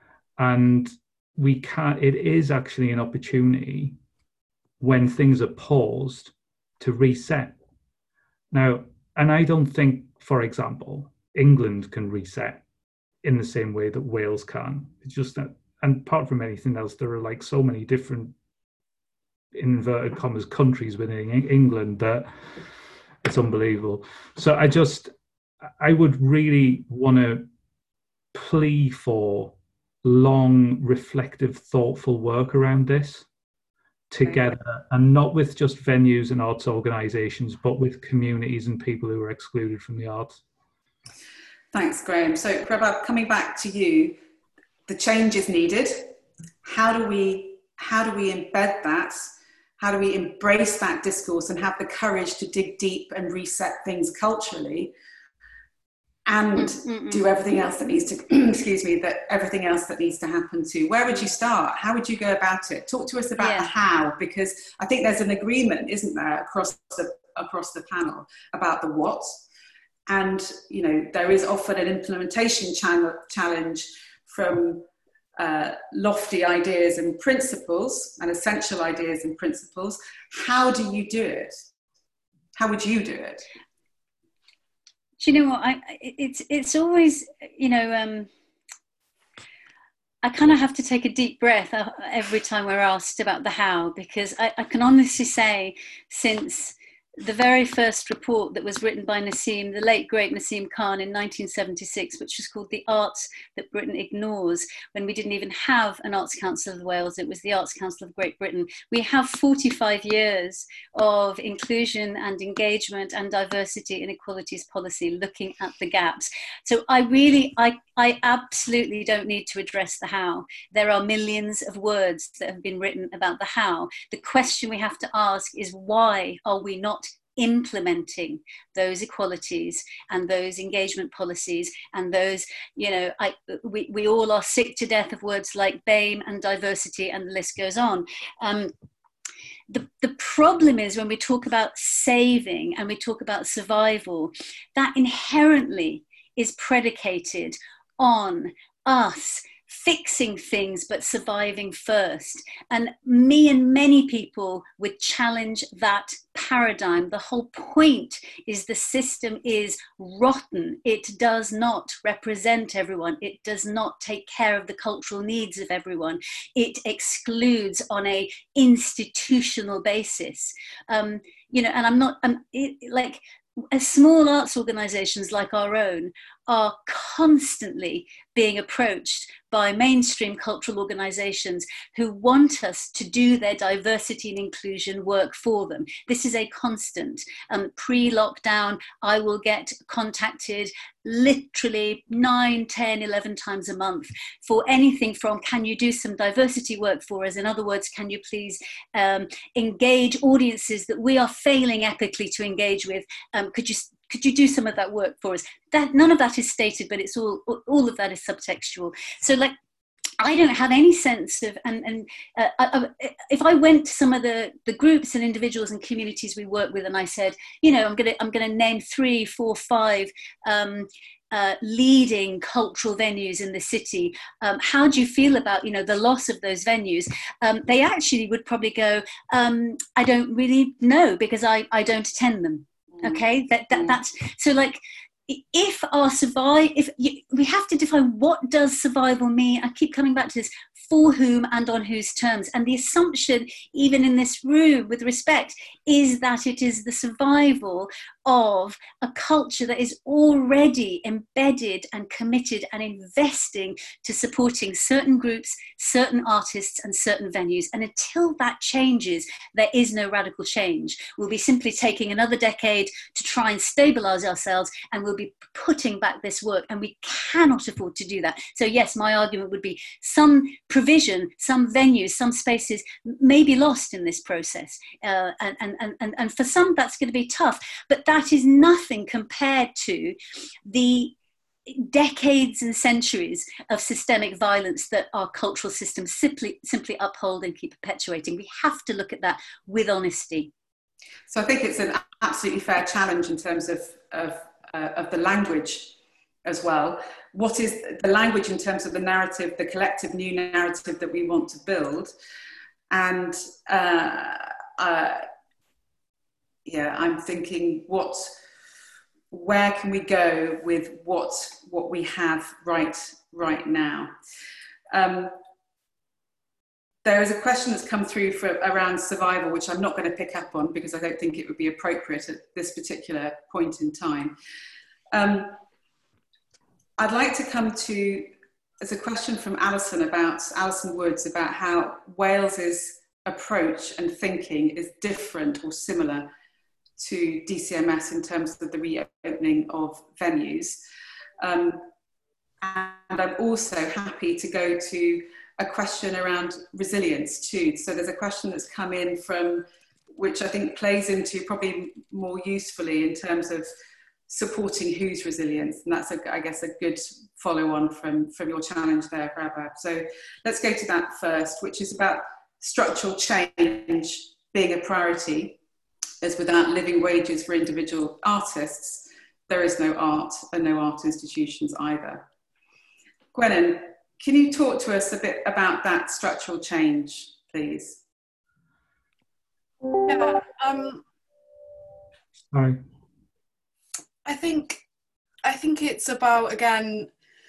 And we can't, it is actually an opportunity when things are paused to reset. Now, and I don't think, for example, England can reset in the same way that Wales can. It's just that, and apart from anything else, there are like so many different inverted commas countries within England that it's unbelievable. So I just, I would really want to plea for long, reflective, thoughtful work around this together, and not with just venues and arts organisations, but with communities and people who are excluded from the arts. Thanks, Graham. So, Rabab, coming back to you, the change is needed. How do we, how do we embed that? How do we embrace that discourse and have the courage to dig deep and reset things culturally, and Mm-mm-mm. do everything else that needs to, excuse me, that everything else that needs to happen too? Where would you start? How would you go about it? Talk to us about yeah. the how, because I think there's an agreement, isn't there, across the across the panel about the what. And, you know, there is often an implementation channel, challenge from uh, lofty ideas and principles and essential ideas and principles. How do you do it? How would you do it? Do you know what? I, it's, it's always, you know, um, I kind of have to take a deep breath every time we're asked about the how, because I, I can honestly say, since the very first report that was written by Nassim, the late great Nassim Khan, in nineteen seventy-six, which was called The Arts That Britain Ignores, when we didn't even have an Arts Council of Wales, it was the Arts Council of Great Britain. We have forty-five years of inclusion and engagement and diversity and equalities policy looking at the gaps. So I really, I, I absolutely don't need to address the how. There are millions of words that have been written about the how. The question we have to ask is, why are we not implementing those equalities and those engagement policies and those, you know, I, we, we all are sick to death of words like B A M E and diversity, and the list goes on. Um, the, the problem is when we talk about saving and we talk about survival, that inherently is predicated on us fixing things but surviving first. And me and many people would challenge that paradigm. The whole point is the system is rotten. It does not represent everyone. It does not take care of the cultural needs of everyone. It excludes on a institutional basis. Um, you know, and I'm not, I'm, it, like, as small arts organisations like our own are constantly being approached by mainstream cultural organisations who want us to do their diversity and inclusion work for them. This is a constant. Um, pre-lockdown, I will get contacted literally nine, ten, eleven times a month for anything from, can you do some diversity work for us? In other words, can you please um, engage audiences that we are failing epically to engage with? Um, could you Could you do some of that work for us? That, none of that is stated, but it's all, all of that is subtextual. So like, I don't have any sense of, and, and uh, I, if I went to some of the, the groups and individuals and communities we work with and I said, you know, I'm gonna, I'm gonna name three, four, five um, uh, leading cultural venues in the city. Um, how do you feel about, you know, the loss of those venues? Um, they actually would probably go, um, I don't really know because I, I don't attend them. Okay, that, that that's so like if our survive if you, we have to define what does survival mean. I keep coming back to this: for whom and on whose terms. And the assumption, even in this room, with respect, is that it is the survival of a culture that is already embedded and committed and investing to supporting certain groups, certain artists and certain venues. And until that changes, there is no radical change. We'll be simply taking another decade to try and stabilize ourselves, and we'll be putting back this work, and we cannot afford to do that. So yes, my argument would be some provision, some venues, some spaces may be lost in this process. Uh, and, and, and, and for some, that's going to be tough, but that is nothing compared to the decades and centuries of systemic violence that our cultural systems simply, simply uphold and keep perpetuating. We have to look at that with honesty. So I think it's an absolutely fair challenge in terms of, of, uh, of the language as well. What is the language in terms of the narrative, the collective new narrative that we want to build? And uh, uh, yeah, I'm thinking what, where can we go with what, what we have right, right now? Um, there is a question that's come through for, around survival, which I'm not going to pick up on because I don't think it would be appropriate at this particular point in time. Um, I'd like to come to, there's a question from Alison about, Alison Woods, about how Wales's approach and thinking is different or similar to D C M S in terms of the reopening of venues. Um, and I'm also happy to go to a question around resilience too. So there's a question that's come in from, which I think plays into probably more usefully in terms of supporting whose resilience. And that's, a, I guess, a good follow on from, from your challenge there, Rabab. So let's go to that first, which is about structural change being a priority, as without living wages for individual artists, there is no art and no art institutions either. Gwennon, can you talk to us a bit about that structural change, please? Yeah, um, Sorry. I think, I think it's about, again,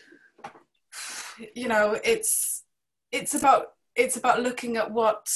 you know, it's, it's about, it's about looking at what,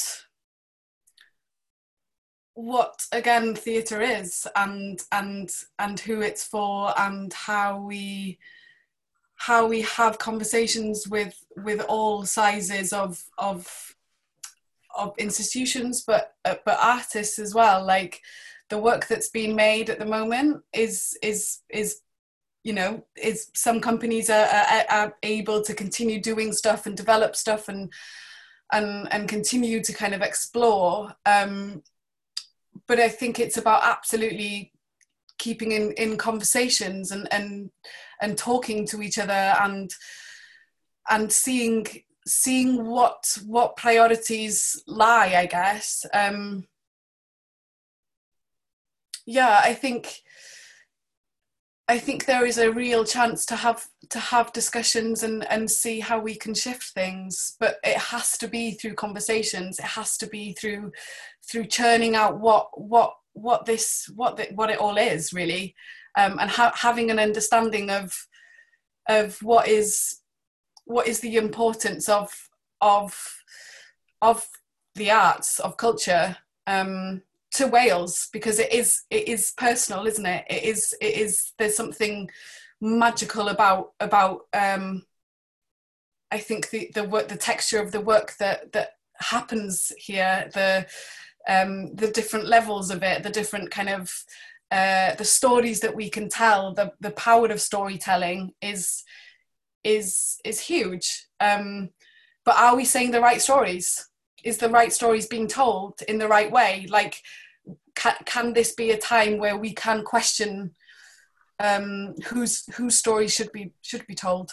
what again theatre is, and and and who it's for, and how we how we have conversations with with all sizes of of of institutions, but uh, but artists as well. Like the work that's being made at the moment is is is you know is some companies are, are, are able to continue doing stuff and develop stuff and and and continue to kind of explore. Um, But I think it's about absolutely keeping in, in conversations and, and and talking to each other and and seeing seeing what what priorities lie, I guess. Um, yeah, I think I think there is a real chance to have to have discussions and, and see how we can shift things, but it has to be through conversations. It has to be through through churning out what what what this what the, what it all is really, um, and ha- having an understanding of of what is what is the importance of of of the arts, of culture, um, to Wales, because it is it is personal, isn't it? It is it is there's something magical about about um, I think the the work, the texture of the work that that happens here, the um, the different levels of it, the different kind of uh, the stories that we can tell, the the power of storytelling is is is huge. Um, but are we saying the right stories? Is the right stories being told in the right way? Like, can, can this be a time where we can question um, whose whose stories should be should be told?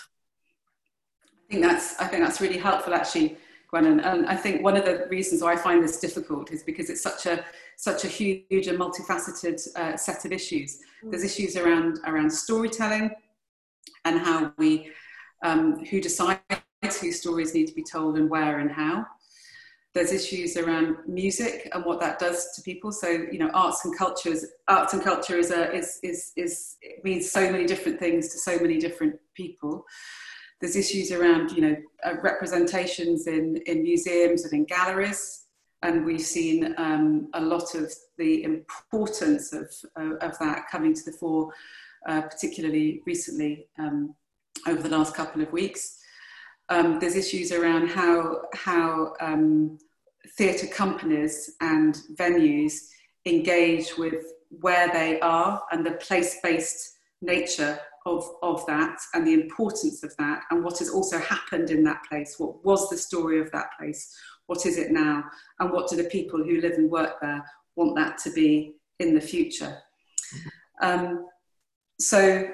I think that's I think that's really helpful, actually, Gwennon. And I think one of the reasons why I find this difficult is because it's such a such a huge and multifaceted uh, set of issues. Mm. There's issues around around storytelling and how we um, who decides whose stories need to be told and where and how. There's issues around music and what that does to people. So, you know, arts and cultures, arts and culture is a is is is it means so many different things to so many different people. There's issues around, you know, uh, representations in in museums and in galleries, and we've seen um, a lot of the importance of uh, of that coming to the fore, uh, particularly recently um, over the last couple of weeks. Um, there's issues around how how um, theatre companies and venues engage with where they are and the place-based nature of, of that and the importance of that and what has also happened in that place. What was the story of that place? What is it now? And what do the people who live and work there want that to be in the future? Um, so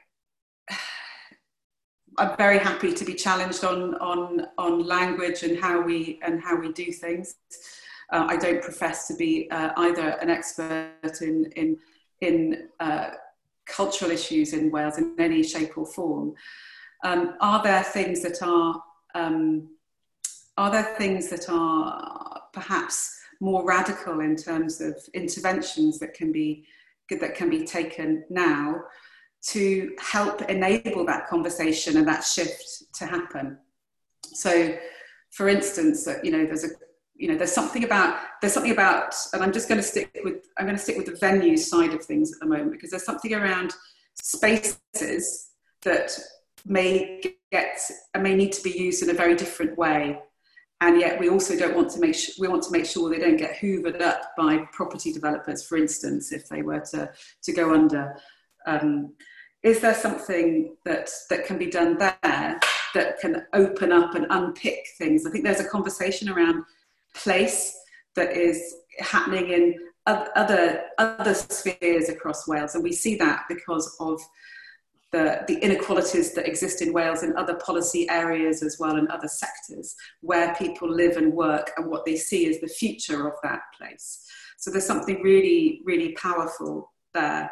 I'm very happy to be challenged on on on language and how we and how we do things. Uh, I don't profess to be uh, either an expert in in in uh, cultural issues in Wales in any shape or form. Um, are there things that are um, are there things that are perhaps more radical in terms of interventions that can be that can be taken now to help enable that conversation and that shift to happen? So, for instance, you know, there's a, you know, there's something about, there's something about, and I'm just going to stick with, I'm going to stick with the venue side of things at the moment, because there's something around spaces that may get, and may need to be used in a very different way. And yet we also don't want to make sure, we want to make sure they don't get hoovered up by property developers, for instance, if they were to, to go under. Um, is there something that, that can be done there that can open up and unpick things? I think there's a conversation around place that is happening in other, other spheres across Wales. And we see that because of the, the inequalities that exist in Wales in other policy areas as well, and other sectors where people live and work and what they see as the future of that place. So there's something really, really powerful there.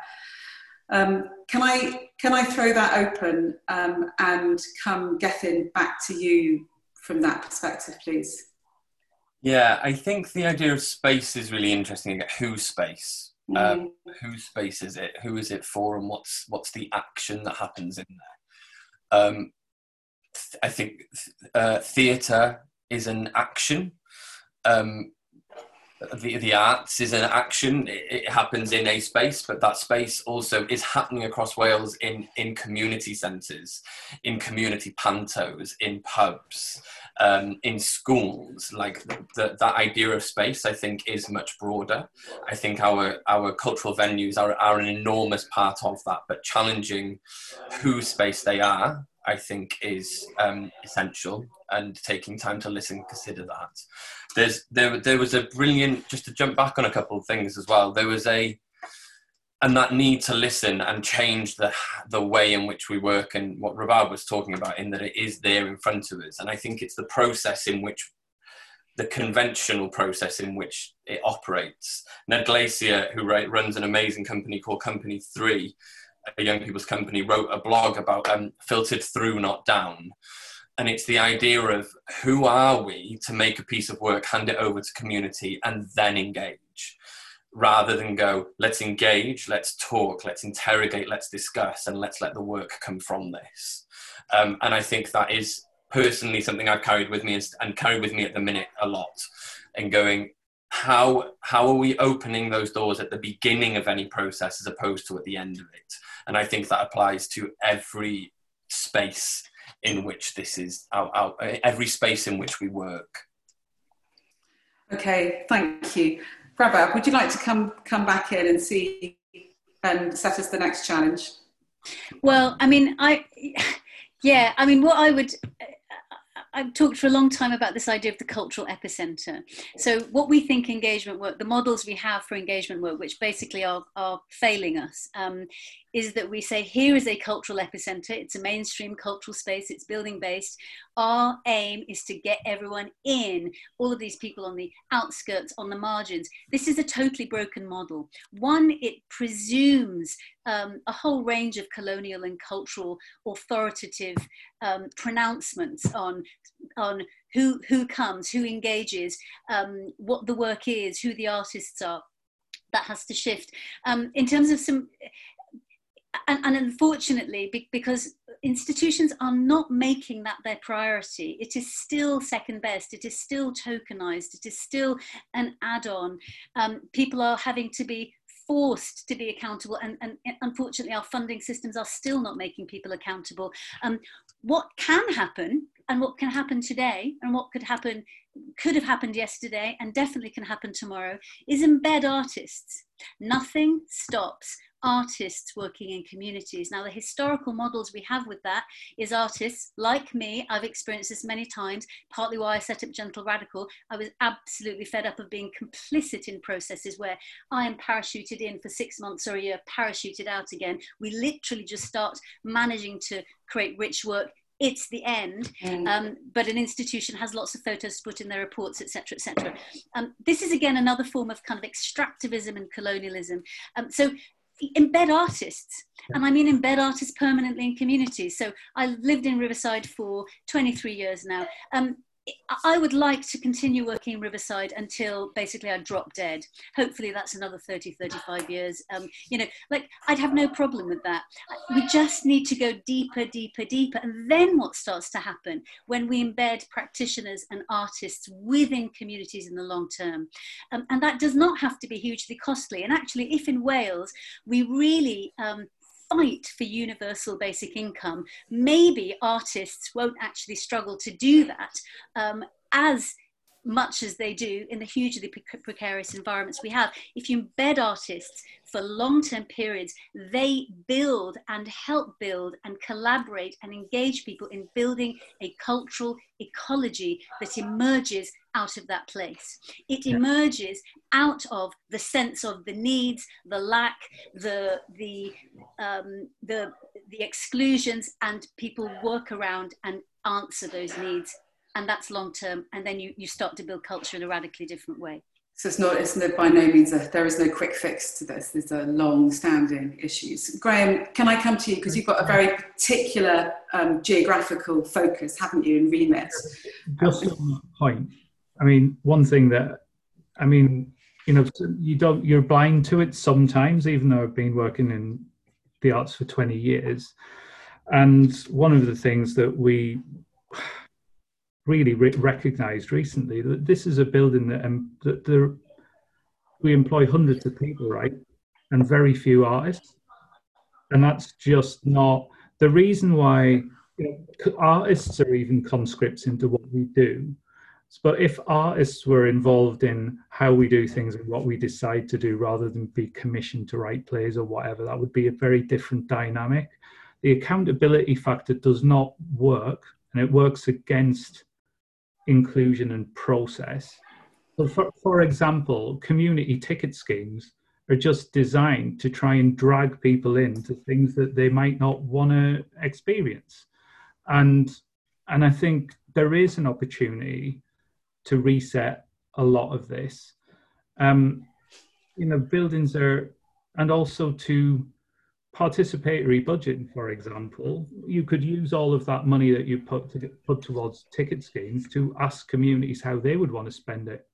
Um, can I can I throw that open um, and come Gethin back to you from that perspective, please? Yeah, I think the idea of space is really interesting. Whose space? Mm. Um, whose space is it? Who is it for? And what's what's the action that happens in there? Um, th- I think uh, theatre is an action. Um, The, the arts is an action. It, it happens in a space, but that space also is happening across Wales in, in community centres, in community pantos, in pubs, um, in schools. Like the, the, that idea of space, I think, is much broader. I think our, our cultural venues are, are an enormous part of that, but challenging whose space they are, I think, is um, essential, and taking time to listen and consider that. There's there there was a brilliant, just to jump back on a couple of things as well, there was a, and that need to listen and change the the way in which we work, and what Rabab was talking about, in that it is there in front of us. And I think it's the process in which, the conventional process in which it operates. Ned Glacier, who runs an amazing company called Company Three, a young people's company, wrote a blog about um, filtered through, not down. And it's the idea of who are we to make a piece of work, hand it over to community, and then engage, rather than go, let's engage, let's talk, let's interrogate, let's discuss, and let's let the work come from this. Um, and I think that is personally something I've carried with me and carried with me at the minute a lot, and going, how, how are we opening those doors at the beginning of any process as opposed to at the end of it? And I think that applies to every space in which this is, our, our, every space in which we work. Okay, thank you. Prabha, would you like to come come back in and see and set us the next challenge? Well, I mean, I, yeah, I mean, what I would, I've talked for a long time about this idea of the cultural epicenter. So what we think engagement work, the models we have for engagement work, which basically are, are failing us, um, is that we say, here is a cultural epicenter. It's a mainstream cultural space. It's building based. Our aim is to get everyone in, all of these people on the outskirts, on the margins. This is a totally broken model. One, it presumes um, a whole range of colonial and cultural authoritative um, pronouncements on, on who, who comes, who engages, um, what the work is, who the artists are. That has to shift. Um, in terms of some... And, and unfortunately, be, because institutions are not making that their priority, it is still second best, it is still tokenized, it is still an add-on. Um, people are having to be forced to be accountable, and, and unfortunately our funding systems are still not making people accountable. Um, what can happen, and what can happen today, and what could happen, could have happened yesterday, and definitely can happen tomorrow, is embed artists. Nothing stops artists working in communities. Now, the historical models we have with that is artists like me. I've experienced this many times, partly why I set up Gentle Radical. I was absolutely fed up of being complicit in processes where I am parachuted in for six months or a year, parachuted out again. We literally just start managing to create rich work. It's the end, mm. um, but an institution has lots of photos to put in their reports, et cetera, et cetera. Um, this is, again, another form of kind of extractivism and colonialism. Um, so embed artists, and I mean embed artists permanently in communities. So I lived in Riverside for twenty-three years now. Um, I would like to continue working in Riverside until basically I drop dead. Hopefully that's another thirty, thirty-five years. Um, you know, like I'd have no problem with that. We just need to go deeper, deeper, deeper. And then what starts to happen when we embed practitioners and artists within communities in the long term. Um, and that does not have to be hugely costly. And actually, if in Wales, we really, um, fight for universal basic income, maybe artists won't actually struggle to do that um, as much as they do in the hugely precarious environments we have. If you embed artists for long-term periods, they build and help build and collaborate and engage people in building a cultural ecology that emerges out of that place. It emerges out of the sense of the needs, the lack, the, the, um, the, the exclusions, and people work around and answer those needs. And that's long term, and then you, you start to build culture in a radically different way. So it's not, it's not by no means, a, there is no quick fix to this. There's a long-standing issues. Graham, can I come to you? Because you've got a very particular um, geographical focus, haven't you, in remit? Just on that point, I mean, one thing that, I mean, you know, you don't, you're blind to it sometimes, even though I've been working in the arts for twenty years. And one of the things that we really re recognised recently, that this is a building that, um, that there, we employ hundreds of people, right? And very few artists. And that's just not, the reason why, you know, artists are even conscripts into what we do. But if artists were involved in how we do things and what we decide to do, rather than be commissioned to write plays or whatever, that would be a very different dynamic. The accountability factor does not work, and it works against inclusion and process. So for, for example, community ticket schemes are just designed to try and drag people into things that they might not want to experience. And, and I think there is an opportunity to reset a lot of this. Um, you know, buildings are, and also to participatory budgeting, for example, you could use all of that money that you put to get, put towards ticket schemes to ask communities how they would want to spend it.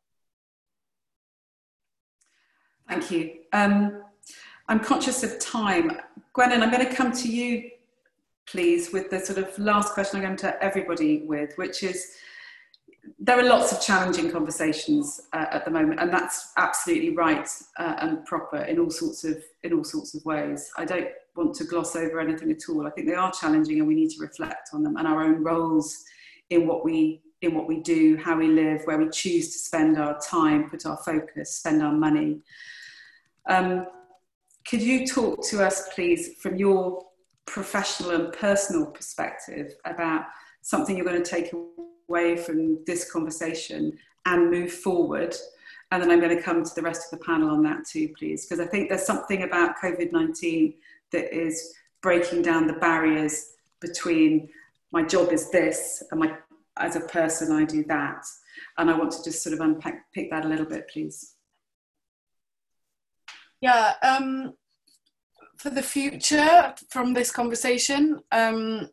Thank you. Um, I'm conscious of time. Gwennan, I'm going to come to you, please, with the sort of last question I'm going to everybody with, which is, there are lots of challenging conversations uh, at the moment, and that's absolutely right uh, and proper in all sorts of in all sorts of ways. I don't want to gloss over anything at all. I think they are challenging, and we need to reflect on them and our own roles in what we in what we do, how we live, where we choose to spend our time, put our focus, spend our money. Um, could you talk to us, please, from your professional and personal perspective about something you're going to take away from this conversation and move forward? And then I'm going to come to the rest of the panel on that too, please, because I think there's something about COVID nineteen that is breaking down the barriers between my job is this and my, as a person, I do that. And I want to just sort of unpack pick that a little bit, please. Yeah, um, for the future from this conversation, um,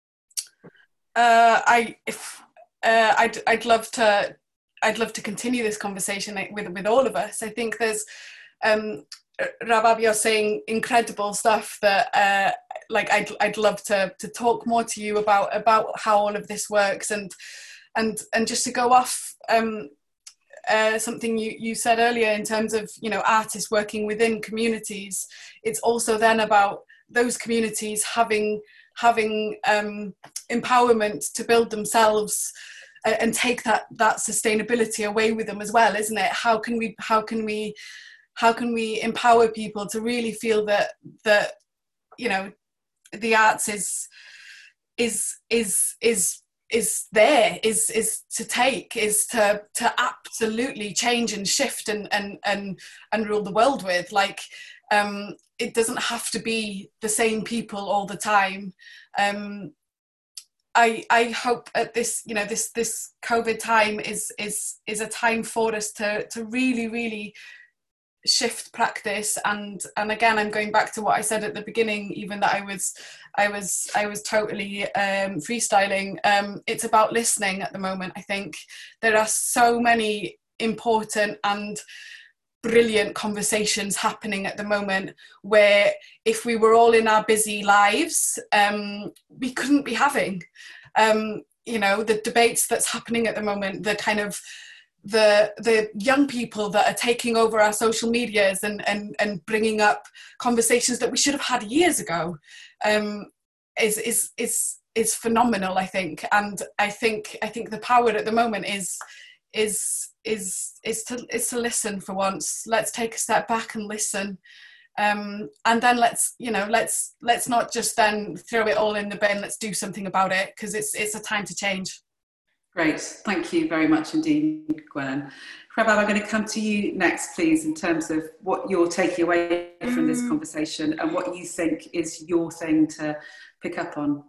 uh, I if uh, I'd I'd love to I'd love to continue this conversation with with all of us. I think there's um, Rabab, you're saying incredible stuff that uh, like I'd I'd love to to talk more to you about about how all of this works, and and and just to go off. Um, Uh, something you, you said earlier in terms of, you know, artists working within communities. It's also then about those communities having having um, empowerment to build themselves uh, and take that that sustainability away with them as well, isn't it? How can we how can we how can we empower people to really feel that that you know the arts is is is is is there, is is to take, is to to absolutely change and shift and and and, and rule the world with. Like, um, it doesn't have to be the same people all the time. Um, I I hope at this, you know, this this COVID time is is is a time for us to to really really shift practice. And and again, I'm going back to what I said at the beginning, even that I was I was I was totally um, freestyling. Um, it's about listening at the moment. I think there are so many important and brilliant conversations happening at the moment where if we were all in our busy lives, um, we couldn't be having. Um, you know, the debates that's happening at the moment, the kind of the the young people that are taking over our social medias and and and bringing up conversations that we should have had years ago, um, is is is is phenomenal, I think. And I think I think the power at the moment is is is is to is to listen for once. Let's take a step back and listen, um, and then let's you know let's let's not just then throw it all in the bin. Let's do something about it, because it's it's a time to change. Great, thank you very much indeed, Gwen. Rabab, I'm going to come to you next, please, in terms of what you're taking away from this conversation and what you think is your thing to pick up on.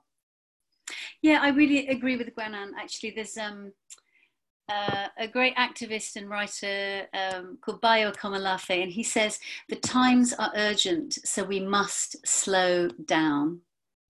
Yeah, I really agree with Gwenan. Actually, there's um, uh, a great activist and writer um, called Bayo Komolafe, and he says, the times are urgent, so we must slow down.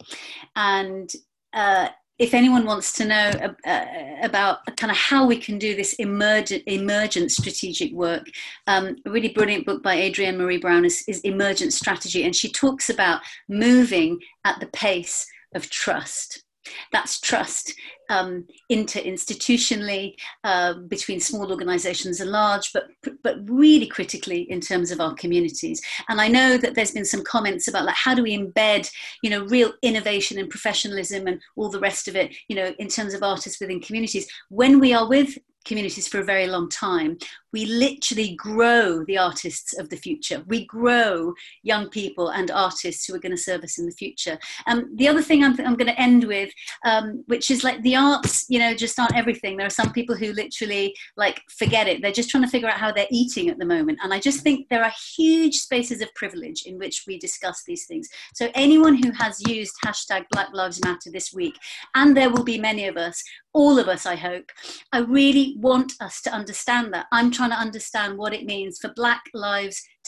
And uh, if anyone wants to know uh, about kind of how we can do this emergent, emergent strategic work, um, a really brilliant book by Adrienne Marie Brown is, is Emergent Strategy, and she talks about moving at the pace of trust. That's trust um, interinstitutionally, uh, between small organisations and large, but but really critically in terms of our communities. And I know that there's been some comments about like how do we embed, you know, real innovation and professionalism and all the rest of it, you know, in terms of artists within communities. When we are with communities for a very long time, we literally grow the artists of the future. We grow young people and artists who are going to serve us in the future. Um, the other thing I'm, I'm going to end with, um, which is like the arts, you know, just aren't everything. There are some people who literally like forget it. They're just trying to figure out how they're eating at the moment. And I just think there are huge spaces of privilege in which we discuss these things. So anyone who has used hashtag Black Lives Matter this week, and there will be many of us, all of us, I hope, I really want us to understand that. I'm trying to understand what it means for Black lives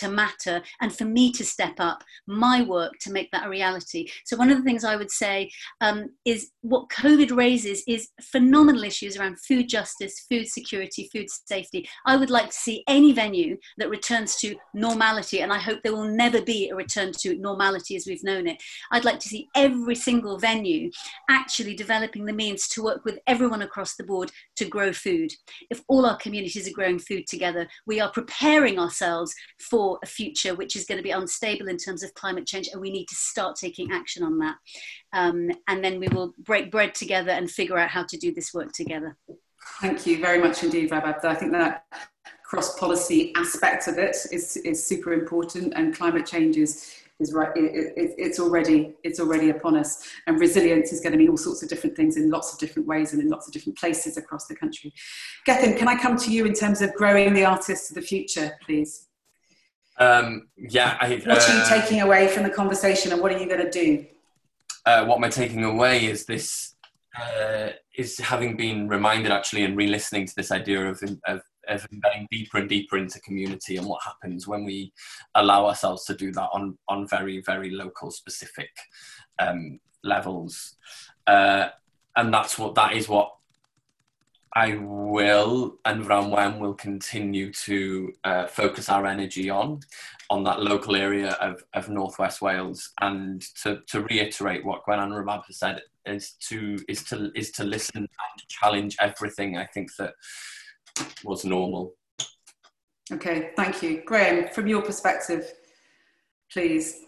to matter and for me to step up my work to make that a reality. So one of the things I would say um, is what COVID raises is phenomenal issues around food justice, food security, food safety. I would like to see any venue that returns to normality, and I hope there will never be a return to normality as we've known it. I'd like to see every single venue actually developing the means to work with everyone across the board to grow food. If all our communities are growing food together, we are preparing ourselves for a future which is going to be unstable in terms of climate change, and we need to start taking action on that. Um, and then we will break bread together and figure out how to do this work together. Thank you very much indeed, Rabab. I think that cross-policy aspect of it is, is super important, and climate change is, is right, it, it, it's, already, it's already upon us. And resilience is going to mean all sorts of different things in lots of different ways and in lots of different places across the country. Gethin, can I come to you in terms of growing the artists of the future, please? Um, yeah. I, what are you uh, taking away from the conversation, and what are you going to do? Uh, what am I taking away is this, uh, is having been reminded actually and re-listening to this idea of, of, of embedding deeper and deeper into community, and what happens when we allow ourselves to do that on, on very, very local specific um, levels. Uh, and that's what, that is what I will, and Franwen will continue to uh, focus our energy on, on that local area of, of North West Wales. And to, to reiterate what Gwen and Rabab has said, is to, is, to, is to listen and to challenge everything I think that was normal. Okay, thank you. Graham, from your perspective, please.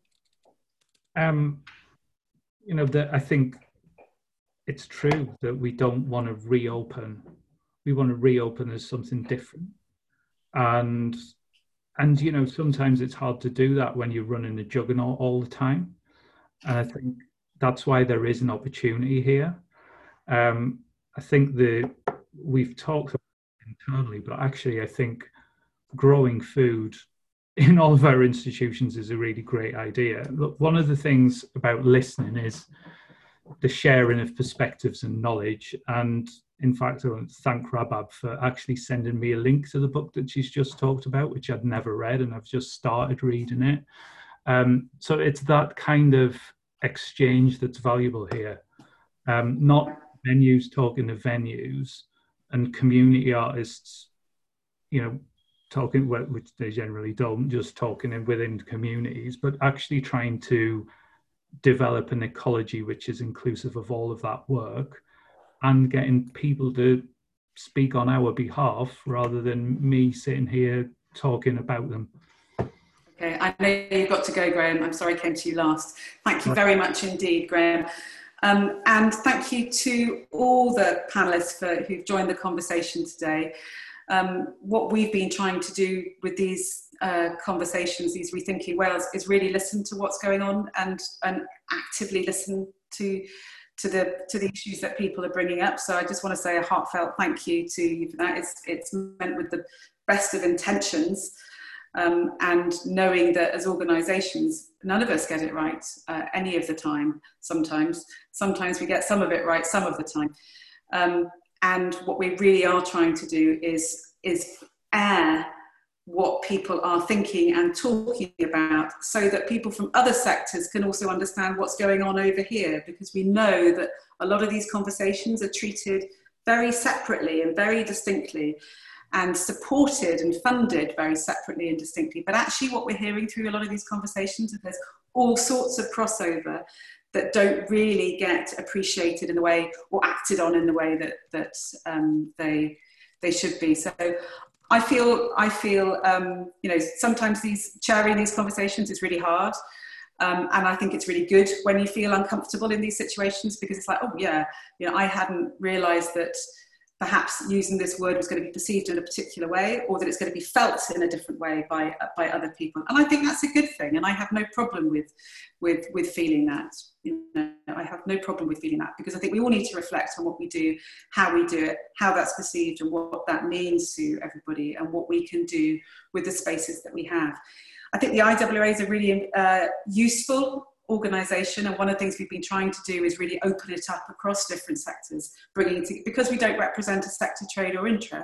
Um, you know, that I think it's true that we don't want to reopen. We want to reopen as something different. And, and you know, sometimes it's hard to do that when you're running a juggernaut all the time. And I think that's why there is an opportunity here. Um, I think the we've talked about it internally, but actually I think growing food in all of our institutions is a really great idea. Look, one of the things about listening is the sharing of perspectives and knowledge. And in fact, I want to thank Rabab for actually sending me a link to the book that she's just talked about, which I'd never read, and I've just started reading it. Um, so it's that kind of exchange that's valuable here. Um, not venues talking to venues and community artists, you know, talking, which they generally don't, just talking in within communities, but actually trying to develop an ecology which is inclusive of all of that work, and getting people to speak on our behalf rather than me sitting here talking about them. Okay, I know you've got to go, Graham. I'm sorry I came to you last. Thank you very much indeed, Graham. Um, and thank you to all the panellists for, who've joined the conversation today. Um, what we've been trying to do with these uh, conversations, these Rethinking Wales, is really listen to what's going on and, and actively listen to, to, the, to the issues that people are bringing up. So I just want to say a heartfelt thank you to you for that. It's, it's meant with the best of intentions, um, and knowing that as organisations, none of us get it right uh, any of the time. Sometimes, sometimes we get some of it right, some of the time. Um, And what we really are trying to do is, is air what people are thinking and talking about, so that people from other sectors can also understand what's going on over here, because we know that a lot of these conversations are treated very separately and very distinctly, and supported and funded very separately and distinctly. But actually what we're hearing through a lot of these conversations is there's all sorts of crossover that don't really get appreciated in the way, or acted on in the way that that um, they they should be. So I feel I feel um, you know, sometimes these chairing these conversations is really hard, um, and I think it's really good when you feel uncomfortable in these situations, because it's like, oh yeah, you know, I hadn't realised that perhaps using this word was going to be perceived in a particular way, or that it's going to be felt in a different way by by other people. And I think that's a good thing, and I have no problem with with with feeling that. You know, I have no problem with feeling that, because I think we all need to reflect on what we do, how we do it, how that's perceived, and what that means to everybody, and what we can do with the spaces that we have. I think the I W A is a really uh, useful organisation, and one of the things we've been trying to do is really open it up across different sectors, bringing it to, because we don't represent a sector, trade or interest,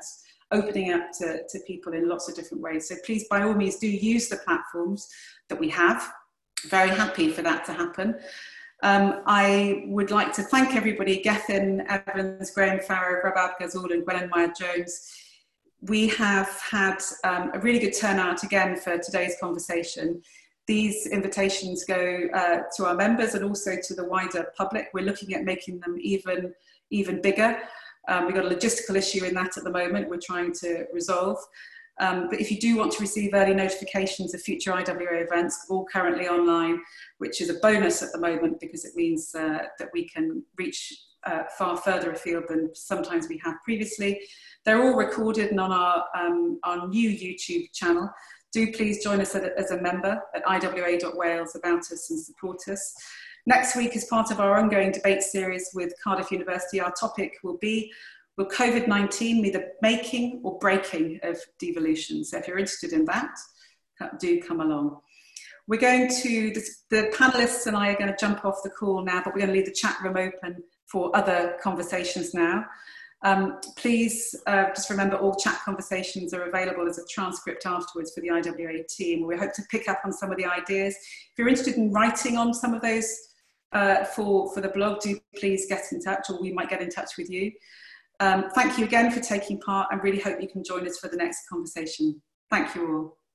opening up to, to people in lots of different ways. So please, by all means, do use the platforms that we have. Very happy for that to happen. Um, I would like to thank everybody, Gethin Evans, Graham Farrow, Rabab Ghazal and Gwellen Meyer-Jones. We have had um, a really good turnout again for today's conversation. These invitations go uh, to our members and also to the wider public. We're looking at making them even, even bigger. Um, we've got a logistical issue in that at the moment we're trying to resolve. Um, but if you do want to receive early notifications of future I W A events, all currently online, which is a bonus at the moment because it means uh, that we can reach uh, far further afield than sometimes we have previously. They're all recorded and on our, um, our new YouTube channel. Do please join us as a member at I W A dot Wales, about us and support us. Next week, as part of our ongoing debate series with Cardiff University, our topic will be, will COVID nineteen be the making or breaking of devolution? So if you're interested in that, do come along. We're going to, this, the panelists and I are going to jump off the call now, but we're going to leave the chat room open for other conversations now. Um, please uh, just remember all chat conversations are available as a transcript afterwards for the I W A team. We hope to pick up on some of the ideas. If you're interested in writing on some of those uh, for, for the blog, do please get in touch, or we might get in touch with you. Um, thank you again for taking part. I really hope you can join us for the next conversation. Thank you all.